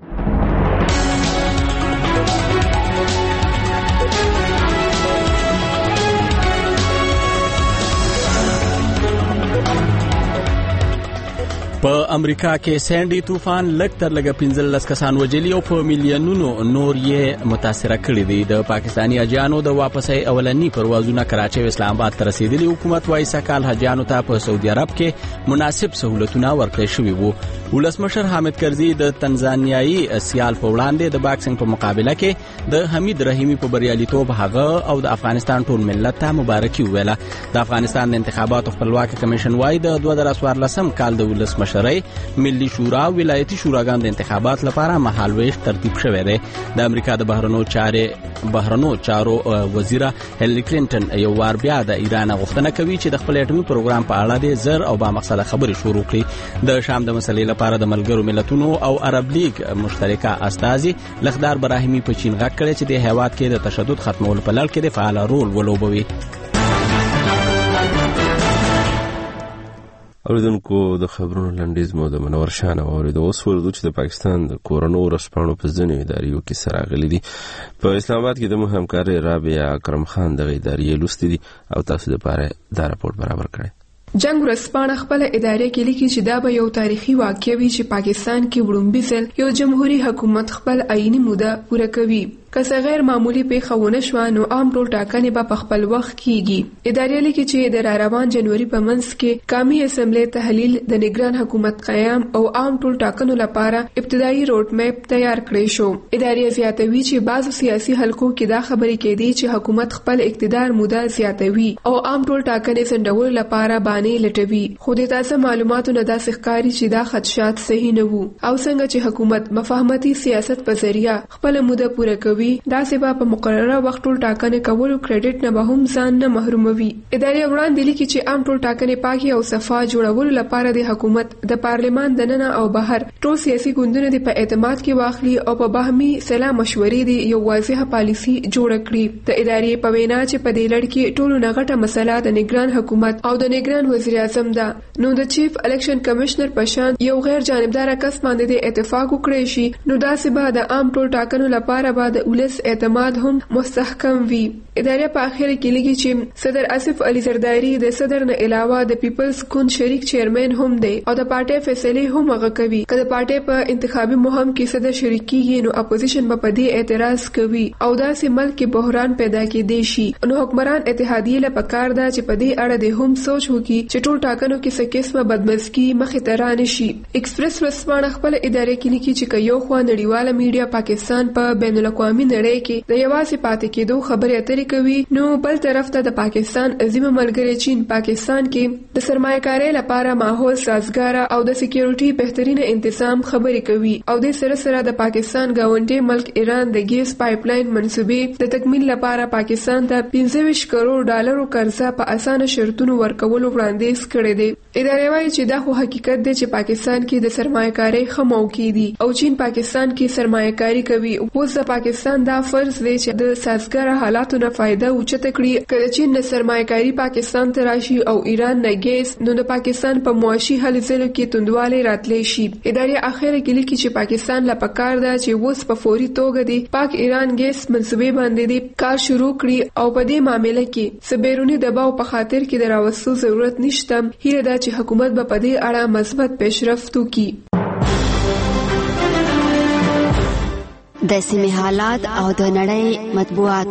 په امریکا کې سینډي طوفان لږ تر لږه 15 کسان وژلي او په میلیونونو نور یې متاثر کړي دي. د پاکستاني حاجیانو د واپسۍ اولنی پروازونه کراچۍ او اسلام آباد ته رسیدلي. حکومت وايي سکهال حاجیانو ته په سعودي عرب کې مناسب سہولتونه ورکړل شوي وو. ولسمشر حامد کرزي د تنزانیایي سیال په وړاندې د باکسینګ په مقابله کې د حمید رحیمی په بریالیتوب هغه او د افغانستان ټول ملت ته مبارکي وویله. د افغانستان د انتخاباتو خپلواکي کمیشن وايي د 2014 کال د ولسمشر ملي شورا ولایتي شوراګان د انتخابات لپاره مهالويش ترتیب شوی دی. د امریکا د بهرنو چارو وزیره هیلری کلینټن یو وار بیا د ایران غوښتنه کوي چې د خپل اټومي پروګرام په اړه د زر او با مقصده خبرې شروع کړي. د شام د مسلې لپاره د ملګرو ملتونو او عرب لیگ مشترکه استازي لخدار براهیمی په چین غږ کړی چې د هیواد کې د تشدد ختمولو په لړ کې د فعال رول ولوبوي. اوریدونکو د خبرونو لنډیز مو د منور شان اورید. اوس ورته چې د پاکستان د کورونو ورسپانو په ځینو ادارو کې سره غلي دي. په اسلام آباد کې د مو همکار رابعه اکرم خان د ادارې لوستي دي او تاسو لپاره دا راپور برابر کړی. جنگ ورسپانه خپل ادارې کې لیکي چې دا به یو تاریخي واقعه وي چې پاکستان کې وړومبي ځل یو جمهوریت حکومت خپل آئینی موده پوره کوي. که غیر معمولی پیښونه شوه نو عام ټول ټاکنې به په خپل وخت کیږي. ادارې لیکي چې د روان جنوري په منځ کې قومي اسمبلی تحلیل د نگران حکومت قیام او عام ټول ټاکنو لپاره ابتدایي روډ میپ تیار کړی شو. ادارې زیاتوي چې بعضو سیاسي حلقو کې دا خبرې کېدي چې حکومت خپل اقتدار موده زیاتوي او عام ټول ټاکنې سندول لپاره باندې لټوي. خو د تازه معلوماتو نه داسې ښکاري چې دا خدشات صحیح نه وو او څنګه چې حکومت مفاهمتي سیاست په ذریعہ خپل موده پوره کوي دا سبا په مقرره وخت ټول ټاکنې کولو کریډټ نه به هم ځان نه محروموي. ادارې وړاندې لیکي چې عام ټول ټاکنې پاکي او صفا جوړولو لپاره د حکومت د پارلمان دننه او بهر ټول سیاسي ګوندونه د په اعتماد کې واخلي او په باهمي سلا مشورې دی یو واضحه پالیسي جوړ کړي. د ادارې په وینا چې په دې لړ کې ټولو نغټه مسله د نگران حکومت او د نگران وزیر اعظم ده نو د چیف الیکشن کمشنر په شان یو غیر جانبدار کس باندې د اتفاق وکړي شي نو دا سبا د عام ټول ټاکنو لپاره به د ولس اعتماد هم مستحکم وي. ادارې په اخر کې لګي چې صدر آصف علي زرداری د صدر نه علاوه د پیپلز ګوند شریک چیرمن هم دی او د پارټي فیصله هم هغه کوي. کله پارټي په انتخابي مهم کې صدر شریک کیږي نو اپوزیشن په دې اعتراض کوي او داسې ملک کې بحران پیدا کېدی شي. نو حکمران اتحادیه له پکار دا چې په دې اړه د هم سوچ وکړي چې ټول ټاکنو کې څه قسمه بدمزګي مخې ته رانه شي. ایکسپریس ورسپانه خپل ادارې کې لیکي چې یو خوا نړیواله میډیا پاکستان په بین الاقوامي نړۍ کې د یوازې پاتې کېدو خبرې اترې کوي نو بل طرف ته د پاکستان عظیم ملګری چین پاکستان کې د سرمایه‌کارۍ لپاره ماحول سازګار او د سکیورټي بهترینه تنظیم خبرې کوي او د سره د پاکستان گاونډي ملک ایران د ګیس پایپلاین منصوبې د تکمیل لپاره پاکستان ته 25 کروڑ ډالرو قرضه په اسانه شرطونو ورکولو وړاندیز کړی دی. ادارې وايي چې دا خو حقیقت دی چې پاکستان کې د سرمایه‌کارۍ خمو کې دي او چین پاکستان کې سرمایه‌کاري کوي. اوس د پاکستان پاکستان دا فرض دی چې د سازګار حالاتو نه فائدہ اوچته کړي. کله چې چین سرمایه‌کاري پاکستان ته راشي او ایران نه ګیس، نو د پاکستان په معاشي هلې ځلو کې توندوالی راتلی شي. ادارې اخیره کې لیکي چې پاکستان لا پکار ده چې اوس په فوري توګه دی پاک ایران ګیس منصوبې باندې دی کار شروع کړي او په دې معاملې کې سبیرونی دباو په خاطر کې د راوستو ضرورت نشته. هیله ده چې حکومت به په دې اړه مثبت پیشرفت وکړي. د سیمې حالات او د نړۍ مطبوعات.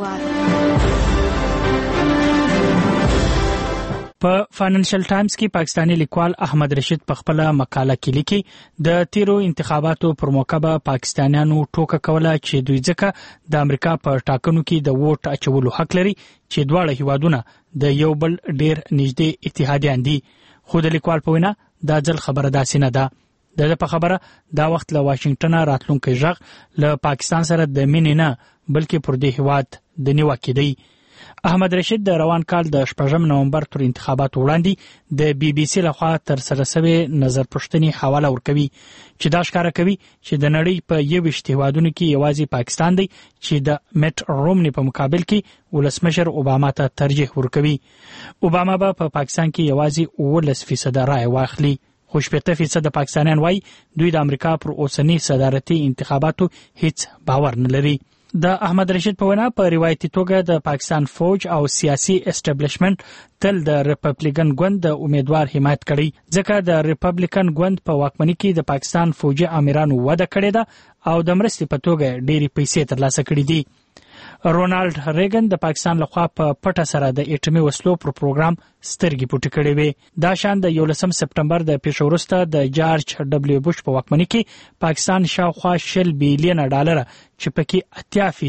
په فاینانشل ټایمز کې پاکستانی لیکوال احمد رشید په خپل مقاله کې لیکي د تیرو انتخاباتو پر موقع به پاکستانیانو ټوکه کوله چې دوی ځکه د امریکا په ټاکنو کې د ووټ اچولو حق لري چې دواړه هیوادونه د یو بل ډیر نږدې اتحادیان دي. خو د لیکوال په وینا دا ځل خبره داسې نه ده. د په خبره دا وخت له واشنگټن راتلونکي ژغ له پاکستان سره د مینې نه بلکې پر دې هیواد د نیوکې دی. احمد رشید د روان کال د 8 نومبر تر انتخاباتو وړاندې د بي بي سي لخوا تر سره شوی نظر پوښتنې حواله ورکوي چې دا ښکاره کوي چې د نړۍ په 21 هیوادونو کې یوازې پاکستان دی چې د میټ رومني په مقابل کې ولسمشر اوباما ته ترجیح ورکوي. اوباما به په پاکستان کې یوازې 19% رای واخلي. خو 80% د پاکستانیان وایي دوی د امریکا پر اوسنی صدارتي انتخاباتو هیڅ باور نه لري. د احمد رشید په وینا په روایتي توګه د پاکستان فوج او سیاسي اسټابلیشمنت تل د ریپبلیکن ګوند د امیدوار حمایت کړي ځکه د ریپبلیکن ګوند په واکمنۍ کې د پاکستان فوجي امیرانو وعده کړې ده او د مرستې په توګه ډېری پیسې ترلاسه کړې دي. رونالد ریګن د پاکستان لخوا په پټه سره د اټومي وسلو پر پروګرام سترګې پټې کړې وې. دا شان د 11 سپټمبر د پیښو وروسته د جارج ډبلیو بوش په واکمنۍ کې پاکستان شاوخوا $100 بلین چې پکې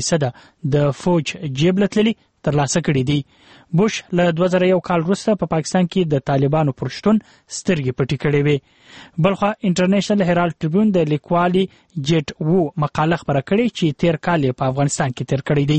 80% د فوج جیب لتللي ترلاسه کړي دي. بوش له 2001 کال وروسته په پاکستان کې د طالبانو پر شتون سترګې پټې کړې وې. بلخوا انټرنیشنل هرالد ټریبیون د لیکوالي جیټ وو مقاله خبره کړې چې تیر کال په افغانستان کې تیر کړی دی.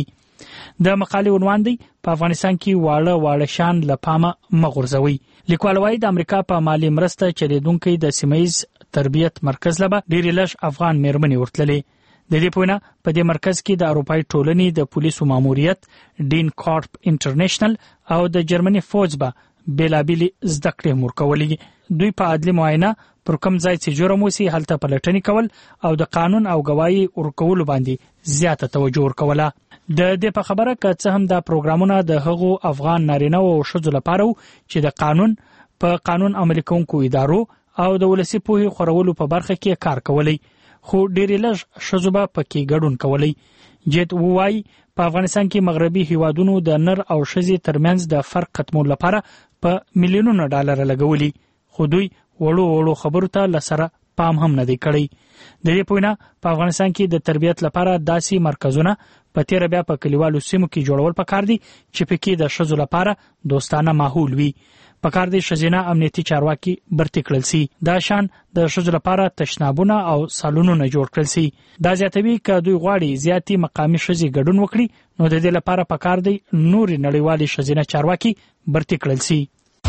د مقالې عنوان دی په افغانستان کې واړه شان لپامه مغورځوي. لیکوال وايي د امریکا په مالی مرسته چلیدونکو د سیمایز تربیت مرکز لبا ډېر لږ افغان میرمنې ورتللې. د دې پوینه په دې مرکز کې د اروپای ټولنې د پولیسو ماموریت ډین کارپ انټرنیشنل او د جرمني فوج به بیلابیل زده کړې ورکولې. دوی په عدلي معاینه پر کوم ځای چې جرم وسی هلته پلټنې کول او د قانون او گواهی ورکول باندې زیاته توجه ورکوله. د دې په خبره که څه هم دا پروګرامونه د هغو افغان نارینه او ښځو لپاره چې د قانون په قانون عملي کوونکو ادارو او د ولسی پوهې خورولو په برخه کې کار کولی، خو ډېر لږ ښځو به پکې ګډون کولی. جیت وایي په افغانستان کې مغربي هیوادونو د نر او ښځې ترمنځ د فرق ختمولو لپاره په میلیونونو ډالر لګولي، خو دوی وړو خبرو ته لسره پام هم نه دی کړی. د دې پوینه په افغانستان کې د تربیت لپاره داسې مرکزونه په تیر بیا په کلیوالو سیمو کې جوړول پکار دي چې پکې د ښځو لپاره دوستانه ماحول وي. پکار دي ښځینه امنیتي چارواکي برتي کړل سي. دا شان د ښځو لپاره تشنابونه او سالونونه جوړ کړل سي. دا زیاتوي که دوی غواړي زیاتي مقامي ښځې ګډون وکړي نو د دې لپاره پکار دي نورې نړیوالې ښځینه چارواکي برتي کړل سي.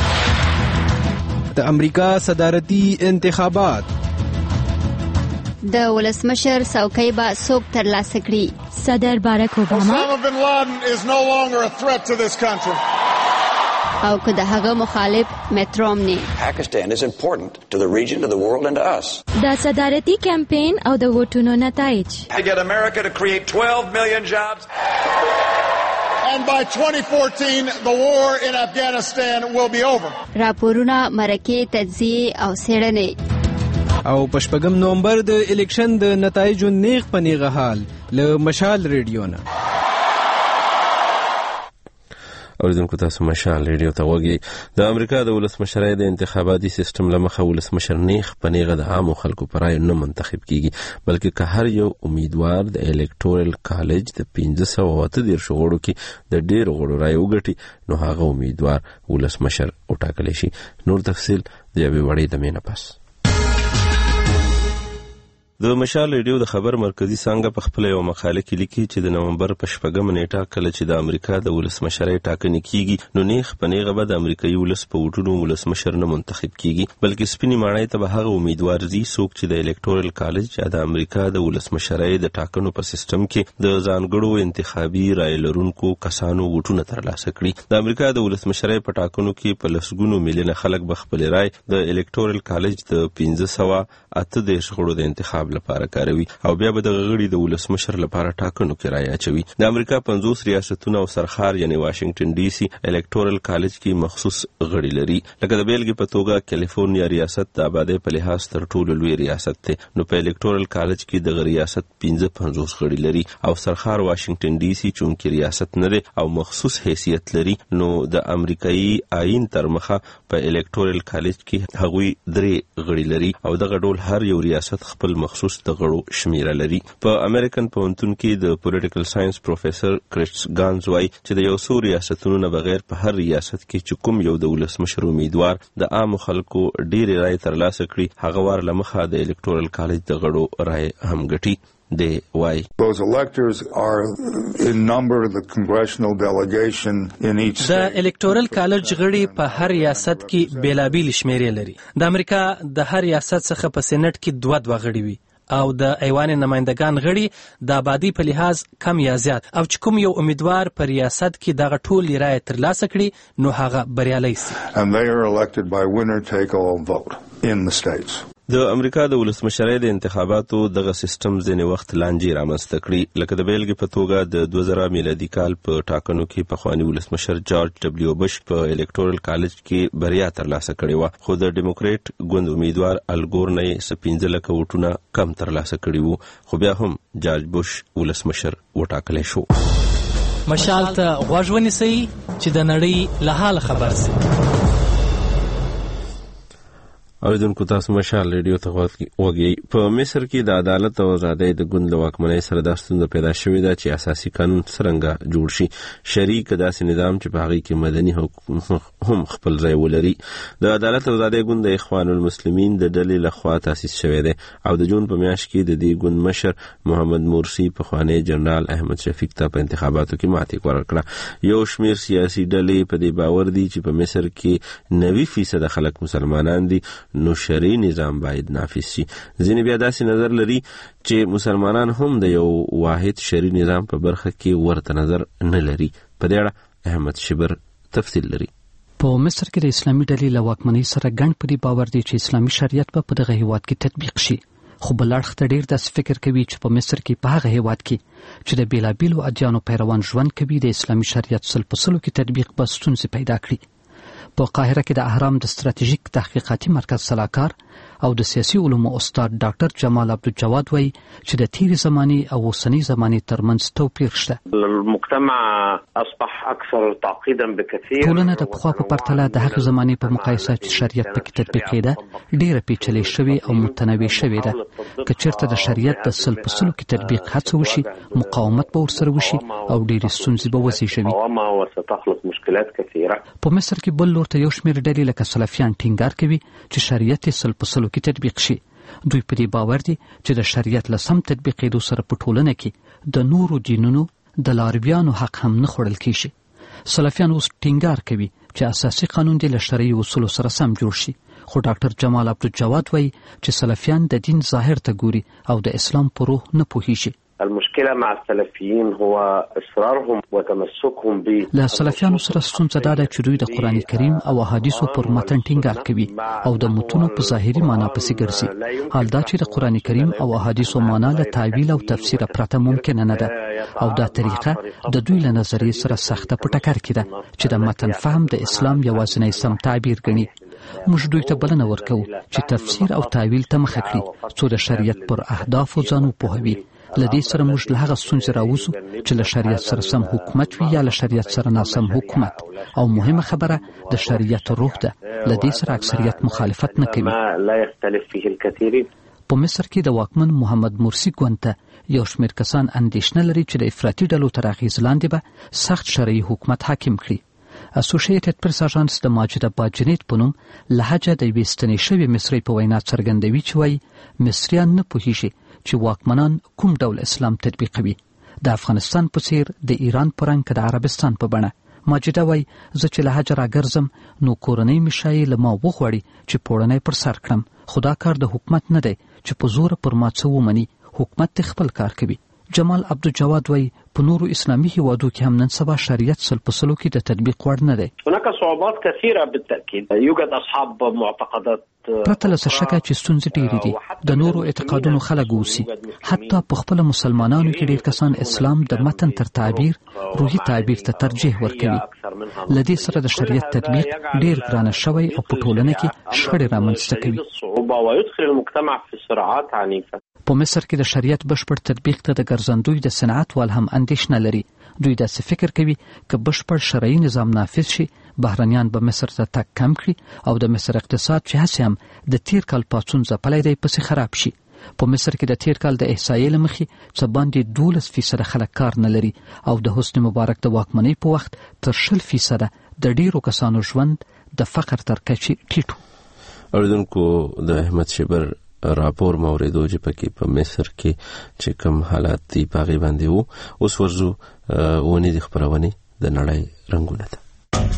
د امریکا صدارتي انتخابات د ولسمشر څوکۍ به څوک ترلاسه کړي؟ صدر باراک اوباما او که د هغه مخالف میټ رومني. Pakistan is important to the region, to the world and to us. د صدارتي کمپاین او د ووټونو نتایج. To get America to create 12 million jobs. And by 2014 the war in Afghanistan will be over. راپورونه، مرکې، تجزیې او څېړنې. او په 8 نومبر د الیکشن د نتایجو نیغ په نیغه حال له مشال ریډیو نه. اوریدونکو تاسو مشال ریډیو ته وګورئ. د امریکا د ولسمشرۍ د انتخاباتي سیستم لمخه ولسمشر نیغ په نیغه د عامو خلکو پر رای نه منتخب کیږي، بلکې که هر یو امیدوار د الکټورل کالج د 1538 غړو کې د ډېر غړو رای وګټي نو هغه امیدوار ولسمشر وټاکلی شي. نور تفصیل د یوې وړې دمې نه پس. د مشال ریډیو د خبر مرکزی څنګه په خپل یو مقاله کې لیکي چې د نومبر په 8 نیټه کله چې د امریکا د ولسمشرۍ ټاکنې کیږي نو نیغ په نیغه به د امریکایي ولس په وټونو ولسمشر نه منتخب کیږي بلکې سپینې ماڼۍ ته به هغه امیدوار دي څوک چې د الکټورل کالج یا د امریکا د ولسمشرۍ د ټاکنو په سیستم کې د ځانګړو انتخابي رای لرونکو کسانو وټونه ترلاسه کړي. د امریکا د ولسمشرۍ په ټاکنو کې په لسګونو میلیونه خلک به خپل رای د الکټورل کالج د 1538 غړو د انتخاب لپاره کاروي او بیا به د غړي د ولسمشر لپاره ټاکنو کې رای اچوي. د امریکا 50 ریاستونه او سرخار یعنی واشنگټن ډي سي الکټورل کالج کې مخصوص غړي لري. لکه د بیلګې په توګه کیلیفورنیا ریاست د آبادی په لحاظ تر ټولو لوی ریاست دی نو په الکټورل کالج کې د ریاست 50 غړي لري او سرخار واشنگټن ډي سي چې ریاست نه دی او مخصوص حیثیت لري نو د امریکایي آئین تر مخه په الکټورل کالج کې هغوی 3 غړي لري او دغه ډول هر یو ریاست خپل مخصوص د غړو شمیره لري. په امریکن پوهنتون کې د پولیټیکل ساينس پروفیسور کریس گانز وايي چې د یو څو ریاستونو نه بغیر په هر ریاست کې چې کوم یو د ولسمشر امیدوار د عام خلکو ډېر رای ترلاسه کړي هغه وار لمخه د الکټورل کالج د غړو رای هم ګټي. Those electors are in number the congressional delegation in each state. د الکټورل کالج غړي په هر ریاست کې بیلابیل شمیرې لري. د امریکا د هر ریاست څخه په سېنات کې 2 غړي وي او د ایوان نمائندگان غړي د آبادی په لحاظ کم یا زیات او چې کوم یو امیدوار په ریاست کې دغه ټول رای ترلاسه کړي نو هغه بریالي سي. And they are elected by winner take all vote in the states. د امریکا د ولسمشرۍ د انتخاباتو دغه سیستم ځینې وخت لانجې رامنځته کړي لکه د بیلګې په توګه د 2000 میلادي کال په ټاکنو کې پخوانی ولسمشر جارج ډبلیو بش په الکټورل کالج کې بریا ترلاسه کړې وه خو د ډیموکریټ ګوند امیدوار الګور نه 15 لکه وټونه کم ترلاسه کړي وو خو بیا هم جارج بش ولسمشر وټاکلی شو. مشال ته غوږ ونیسئ چې د نړۍ له حال خبر سي. اوریدونکو تاسو مشال ریډیو ته وګورئ. په مصر کې د عدالت او آزادۍ د ګوند له واکمنۍ سره دا ستونزه پیدا شوې ده چې اساسي قانون څرنګه جوړ شي. شریک داسې نظام چې په هغه کې مدني هم خپل ځای ولري. د عدالت او آزادۍ ګوند د اخوان المسلمین د ډلې لخوا تاسیس شوی دی او د جون په میاشت کې د دې ګوند مشر محمد مرسی پخوانی جنرال احمد شفیق ته په انتخاباتو کې ماتې ورکړه. یو شمیر سیاسي ډلې په دې باور دي چې په مصر کې 90% خلک مسلمانان دي نو شرعي نظام باید نافذ شي. ځینې بیا داسې نظر لري چې مسلمانان هم د یو واحد شرعي نظام په برخه کې ورته نظر نه لري. په دې اړه احمد شبر تفصیل لري. په مصر کې د اسلامي ډلې له واکمنۍ سره ګڼ پرې باور دی چې اسلامي شریعت په دغه هیواد کې تطبیق شي خو بل اړخ ته ډېر داسې فکر کوي چې په مصر کې په هغه هیواد کې چې د بیلابیلو ادیانو پیروان ژوند کوي د اسلامي شریعت سل په سلو کې تطبیق به ستونزې پیدا کړي. په قاهره کې د اهرام د ستراتیژیک تحقیقاتي مرکز سلاکار او د سیاسي علومو استاد ډاکټر جمال عبدالجواد وایي چې د تیرې زمانې او اوسنۍ زمانې ترمنځ توپیر شته. المجتمع اصبح اکثر تعقیدا بكثير. ټولنه د پخوا په پرتله د هغې زمانې په مقایسه چې شریعت پکې تطبیق کېده ډېره پیچلې شوې او متنوع شوې ده. که چېرته د شریعت د سل په سلو کې تطبیق هڅه وشي مقاومت به ورسره وشي او ډېرې ستونزې به وزېږوي. په مصر کې بل لور ته یو شمېر ډلې لکه سلفیان ټینګار کوي چې شریعت یې سل په سلو کې تطبیق شي. دوی په دې باور دي چې د شریعت له سم تطبیقېدو سره په ټولنه کې د نورو دینونو د لارویانو حق هم نه خوړل کېږي. سلفیان اوس ټینګار کوي چې اساسي قانون دې له شرعي اصولو سره سم جوړ شي خو ډاکټر جمال عبدالجواد وایي چې سلفیان د دین ظاهر ته ګوري او د اسلام په روح نه پوهیږي. المشكلة مع السلفيين هو إصرارهم وتمسكهم ب لا سلفیانو سره ستونزه دا ده چې دوی د قرآن کریم او احادیثو پر متن ټینګار کوي او د متونو په ظاهري معنا پسې ګرځي. حال دا چې د قرآن کریم او احادیثو معنا له تعویل او تفسیر پرته ممکن نه ده او دا طریقه د دوی له نظریې سره سخته په ټکر کې ده چې د متن فهم د اسلام یوازینی سم تعبیر ګڼي. موږ دوی ته بلنه ورکو چې تفسیر او تعویل ته مخه کړي څو د شریعت پر اهدافو ځانو پوهوي. لدې سره موږ له هغه ستونزې راوځو چې له شریعت سره سم حکومت وي یا له شریعت سره ناسم حکومت او مهمه خبره د شریعت روح ده. لدې سره اکثریت مخالفت نه کوي. په مصر کې د واکمن محمد مرسی ګوند ته یو شمېر کسان اندېښنه لري چې د افراطي ډلو تر اغېز لاندې به سخت شرعي حکومت حاکم کړي. اسوسییټډ پریس اژانس د ماجد باجنیت په نوم لهجه د یوې ستنې شوې مصري په وینا څرګندوي چې وایي مصریان نه پوهیږي چې واکمنان کوم ډول اسلام تطبیقوي. د افغانستان په څیر د ایران په رنګ که د عربستان په بڼه. ماجده وای زه چې له حج راګرځم نو کورنۍ مشای له ما وغواړي چې پوړنۍ پر سر کړم، خو دا کار د حکومت نه دی چې په زور پر ما څه ومني. حکومت خپل کار کوي. جمال عبدالجواد وای په نورو اسلامي هیوادو کې هم نن سبا شریعت سلپسلو کې د تطبیق وړ نه دی. هناك صعوبات كثيرة بالتأكيد. يوجد أصحاب معتقدات پرته له شکه چې ستونزې ډېرې دي. د نورو اعتقادونو خلک اوسي. حتی په خپل مسلمانانو کې ډېر کسان اسلام د متن تر تعبیر روحي تعبیر ته ترجیح ورکوي. لدې سره د شریعت تطبیق ډېر ګرانه شوی او په ټولنه کې شخړې رامنځته کوي. په مصر کې د شریعت بشپړ تطبیق ته د ګرځندوی د صنعت وال هم اندېښنه لري. دوی داسې فکر کوي که بشپړ شرعي نظام نافذ شي بهرنیان به مصر ته تګ کم کړي او د مصر اقتصاد چې هسې هم د تیر کال پاڅون ځپلی دی پسې خراب شي. په مصر کې د تیر کال د احصایې له مخې څه باندې 12% خلک کار نه لري او د حسنی مبارک د واکمنۍ په وخت تر 0% د ډیرو کسانو ژوند د فقر تر کچې ټیټ و. اوریدونکو د احمد شیبر راپور موریدو چې پکې په مصر کې چې کوم حالات دی پاغي باندې وو. اوس ورزو ونی د خبرونه د نړۍ رنگونه ده.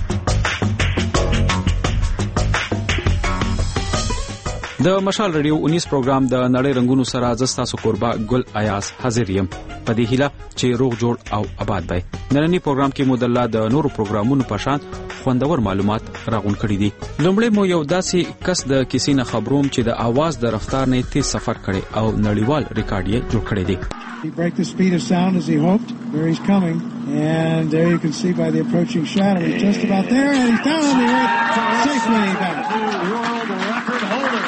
د مشال رادیو 19 پروګرام د نړۍ رنگونو سره زستا سو قربا ګل ایاز حاضر یم په دې هیله چې روغ جوړ او آباد وي. نننی پروګرام کې مدلله د نورو پروګرامونو په شان خوندور معلومات راغون کړي دي. لومړی مو یو داسې کس د کیسې نه خبروم چې د आवाज د رفتار نه تیز سفر کړي او نړیوال ریکارډ یې جوړ کړی دی. He broke the speed of sound as he hoped. There he's coming. And there you can see by the approaching shadow. He's just about there. And he's down the earth safely back. World record holder.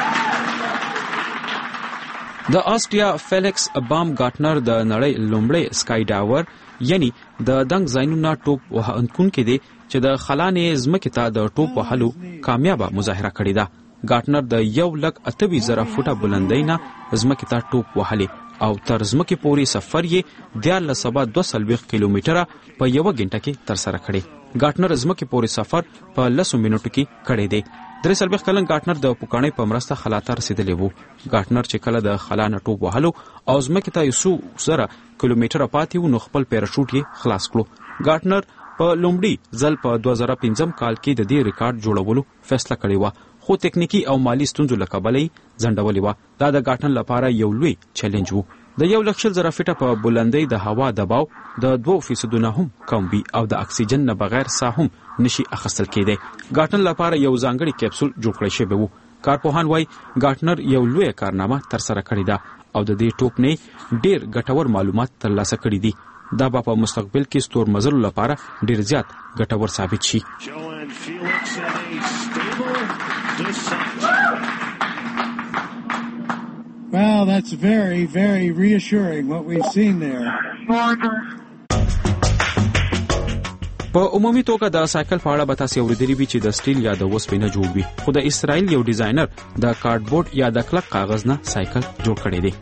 د آسټریا فیلیکس بام ګارټنر د نړۍ لومړی سکای ډایور یعنی د دنګ زاینونه ټوپ وهونکي دی چې د خلانې زمکې ته د ټوپ وهلو کامیابه مظاهره کړې ده. ګارټنر د 1,28,000 فوټه بلندۍ نه زمکې ته ټوپ وهلې او تر زمکې پورې سفر یې 13.2 کیلومتره په یو غنټه کې تر سره کړی. ګارټنر زمکې پورې سفر په 10 منټو کې کړی دی. 43 کلن ګارټنر د پوکانې په مرسته خلا ته رسیدلی وو. ګارټنر چې کله د خلا نه ټوپ وهلو او زمکې ته 100 کیلومتره پاتې و نو خپل پیراشوټ یې خلاص کړو. ګارټنر په لومړي ځل په 2015 کال کې د دې ریکارډ جوړولو فیصله کړې و، خو تکنیکی او مالی ستونزو له کبله ځنډولې و. دا د ګارټنر لپاره یو لوی چیلنج و. د 1,00,000 فیټه په بلندۍ د هوا دباو د 2% نه هم کم وي او د اکسیجن نه بغیر ساه هم نشي اخیستل کېدی. ګارټنر لپاره یو ځانګړی کپسول جوړ کړی شوی و. کارپوهان وایي ګارټنر یو لوی کارنامه تر سره کړې ده او د دې ټوپ نه ډېر ګټور معلومات ترلاسه کړي دي. دا به په مستقبل کې ستورمزلو لپاره ډېر زیات ګټور ثابت شي. Well, that's very, very reassuring what we've seen there. په عمومي توګه د سایکل په اړه به تاسو اورېدلي وي چې د سټیل یا د وسپنې نه جوړ وي، خو د اسرائیل یو ډیزاینر د کارډبورډ یا د کلک کاغذ نه سایکل جوړ کړی دی.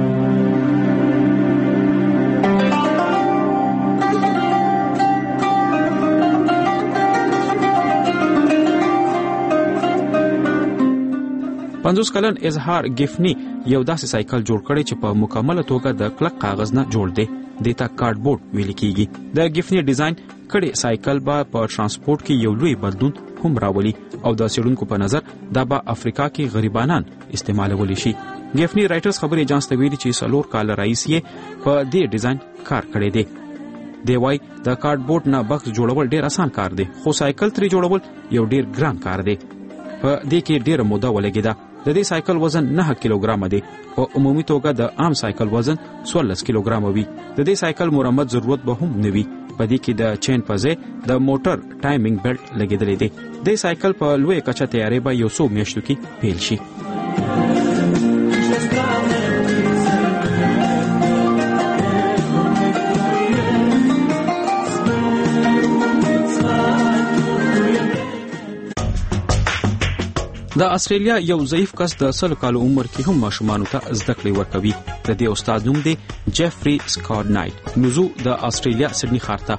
پنځوس کلن اظهار ګیفنی یو داسې سایکل جوړ کړی چې په مکمله توګه د کلک کاغذ نه جوړ دی. دیتا کارډبورډ ویل کیږي. د ګیفنی ډیزاین کړي سایکل به په ترانسپورت کې یو لوی بدلون هم راولي او د څېړونکو په نظر دا به افریقا کې غریبانان استعمالولی شي. ګیفنی رائټرز خبري اجانس ته ویلي چې 4 کال رئیس یې په دې ډیزاین کار کړی دی. دی وايي د کارډبورډ نه بکس جوړول ډیر آسان کار دی، خو سایکل ترې جوړول یو ډیر ګران کار دی. په دې کې ډیره موده ولګیده. د دې سایکل وزن 9 کیلوګرام دی. په عمومي توګه د عام سایکل وزن 14 کیلوګرام وي. د دې سایکل مرمت ضرورت به هم نه وي. په دې کې د چین په ځای د موټر ټایمینګ بیلټ لګیدلی دی. د سایکل په لوی کچه تیارې به یو څو میاشتو کې پیل شي. د استرالیا یو ضعیف کس د 100 کالو عمر کې هم ماشومانو ته زده کړې ورکوي. د دې استاد نوم دی جیفري سکاټ نایټ. نوزو د استرالیا سډنی ښار ته.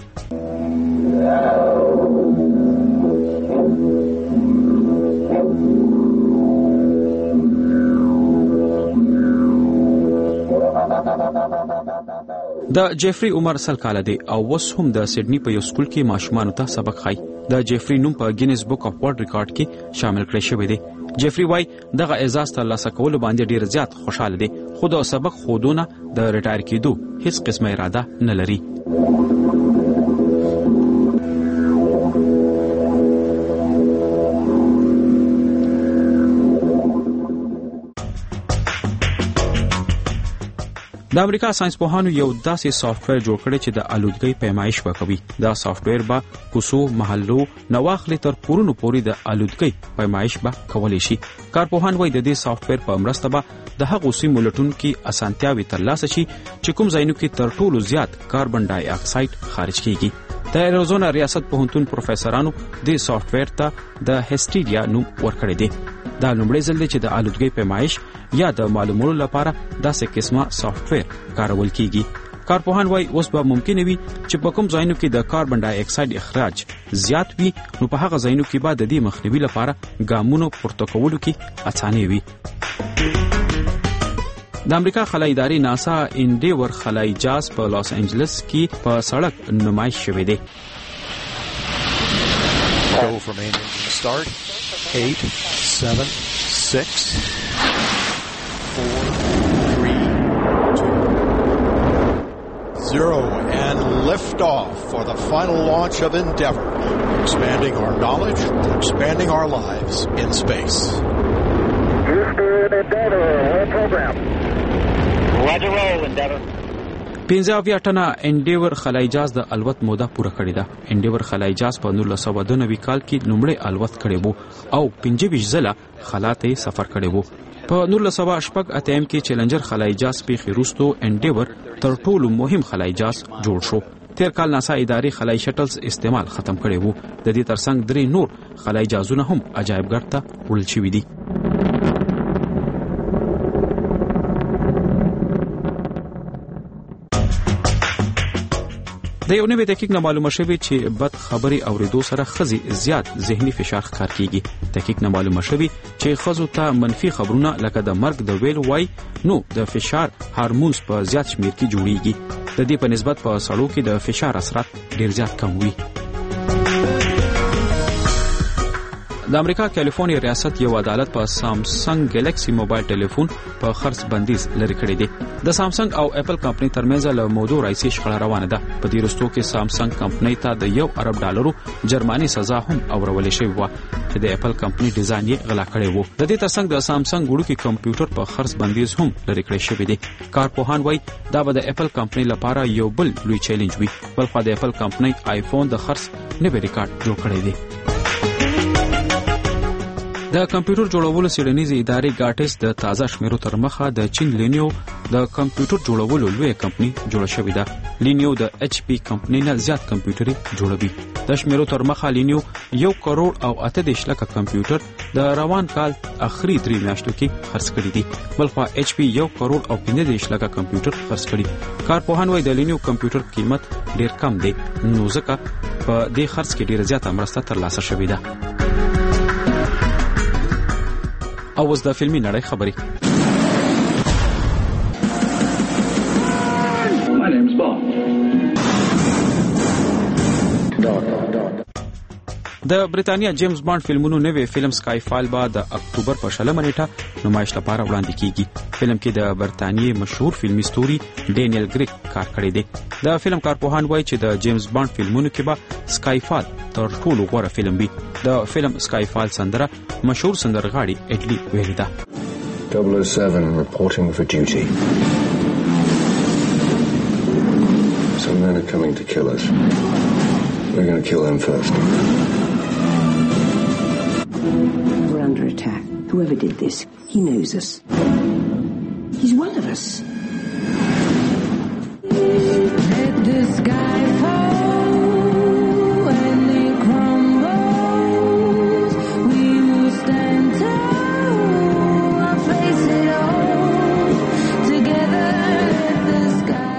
د جیفری عمر 100 کال دی او اوس هم د سیډنی په یو سکول کې ماشومانو ته سبق خای. د جیفری نوم په ګینیس بک اف ورلد ریکارډ کې شامل کړی شوی دی. جیفری وای دغه اعزاز ترلاسه کول باندې ډیر زیات خوشاله دی، خو د سبق خودونه د ریټایر کېدو هیڅ قسمه اراده نه لري. د امریکا ساينسپوهانو یو داسې سافټویر جوړ کړی چې د آلودګۍ پیمایش وکوي. دا سافټویر به کوڅو، محلو، نواخلې تر کورونو پورې د آلودګۍ پیمایش به کولی شي. کارپوهان وایي د دې سافټویر په مرسته به د هغو سیمو لټونکي اسانتیاوې ترلاسه شي چې کوم ځایونو کې تر ټولو زیات کاربن ډای اکساید خارج کیږي. د ایریزونا ریاست پوهنتون پروفیسورانو دې سافټویر ته د هسټیریا نوم ورکړی دی. دا لومړی ځل دی چې د آلودګۍ پیمایش یا د معلومولو لپاره داسې قسمه سافټویر کارول کیږي. کارپوهان وایي اوس به ممکن وي چې په کوم ځایونو کې د کاربن ډای اکساید اخراج زیات وي، نو په هغه ځایونو کې به د دې مخنیوي لپاره ګامونو پورته کولو کې اساني وي. د امریکا خلای ادارې ناسا انډیور خلای جاز په لاس انجلس کې په سړک نمایش شوی دی. Go from engine start. 8, 7, 6, 4, 3, 2, 0, and lift off for the final launch of Endeavour, expanding our knowledge, expanding our lives in space. Houston, Endeavour, all program. Roger, roll, Endeavour. 15 ټنه انډیور خلای جاز د الوت موده پوره کړې ده. انډیور خلای جاز په 1992 کال کې لومړی الوت کړی وو او 25 ځله خلا ته سفر کړی وو. په 1988 کې چیلنجر خلای جاز پیښې وروسته انډیور تر ټولو مهم خلای جاز جوړ شو. تیر کال ناسا ادارې خلای شټلز استعمال ختم کړی وو. د دې ترڅنګ 3 نور خلای جازونه هم عجایبګر ته وړل شوي دي. د یو نوې تحقیق نه معلومه شوې چې بد خبري اوریدو سره ښځې زیات ذهني فشار ښکار کیږي. تحقیق نه معلومه شوې چې ښځو ته منفي خبرونه لکه د مرګ د ویل وای نو د فشار هارمونز په زیات شمیر کې جوړیږي. د دې په نسبت په سړو کې د فشار اثرات ډیر زیات کم وي. د امریکا کالیفورنیا ریاست یو عدالت په سامسنګ ګلیکسي موبایل ټلیفون په خرڅ بندیز لري کړی دی. د سامسنګ او اپل کمپنی ترمنځ له موضوع راځي شخړه روانه ده. په دې وروستو کې سامسنګ کمپنی ته د $1 ارب جرماني سزا هم اورولې شوې و چې د اپل کمپنی ډیزاین یې غلا کړی وو. د دې ترڅنګ د سامسنګ وړوکی کمپیوټر په خرڅ بندیز هم لري کړی شوی دی. کارپوهان وایي دا به د اپل کمپنی لپاره یو بل لوی چیلنج وي. بلخو د اپل کمپنی آیفون د خرڅ نوی ریکارډ جوړ کړی دی. د کمپیوټر جوړولو څېړنیزې ادارې ګاټس د تازه شمیرو تر مخه د چین لینیو د کمپیوټر جوړولو لوی کمپنی جوړه شوې ده. لینیو د ایچ پی کمپنی نه زیات کمپیوټري جوړوي. د شمیرو تر مخه لینیو 1.38 لک کمپیوټر د روان کال اخري 3 میاشتو کې خرڅ کړي دي. بلخو ایچ پی 1.15 لک کمپیوټر خرڅ کړي. کارپوهان وایي د لینیو کمپیوټر قیمت ډیر کم دی، نو ځکه په دې خرڅ کې ډیر زیاته مرسته ترلاسه شوې ده. او اوس د فلمي نړۍ خبرې. د بریتانیا جیمز بانډ فلمونو نوې فلم سکای فال به د اکتوبر په 20 نیټه نمایش لپاره وړاندې کیږي. فلم کې د برتانیې مشهور فلمي ستوري ډینیل ګریګ کار کړی دی. د فلم کارپوهان وایي چې د جیمز بانډ فلمونو کې به سکای فال تر ټولو غوره فلم وي. د فلم سکای فال سندره مشهور سندرغاړي اډلی ویلي ده. 007 reporting for duty. Some men are coming to kill us. We're going to kill them first. We're under attack. Whoever did this, he knows us. He's one of us. Let the sky fall and it crumbles. We will stand tall and face it all together. Let the sky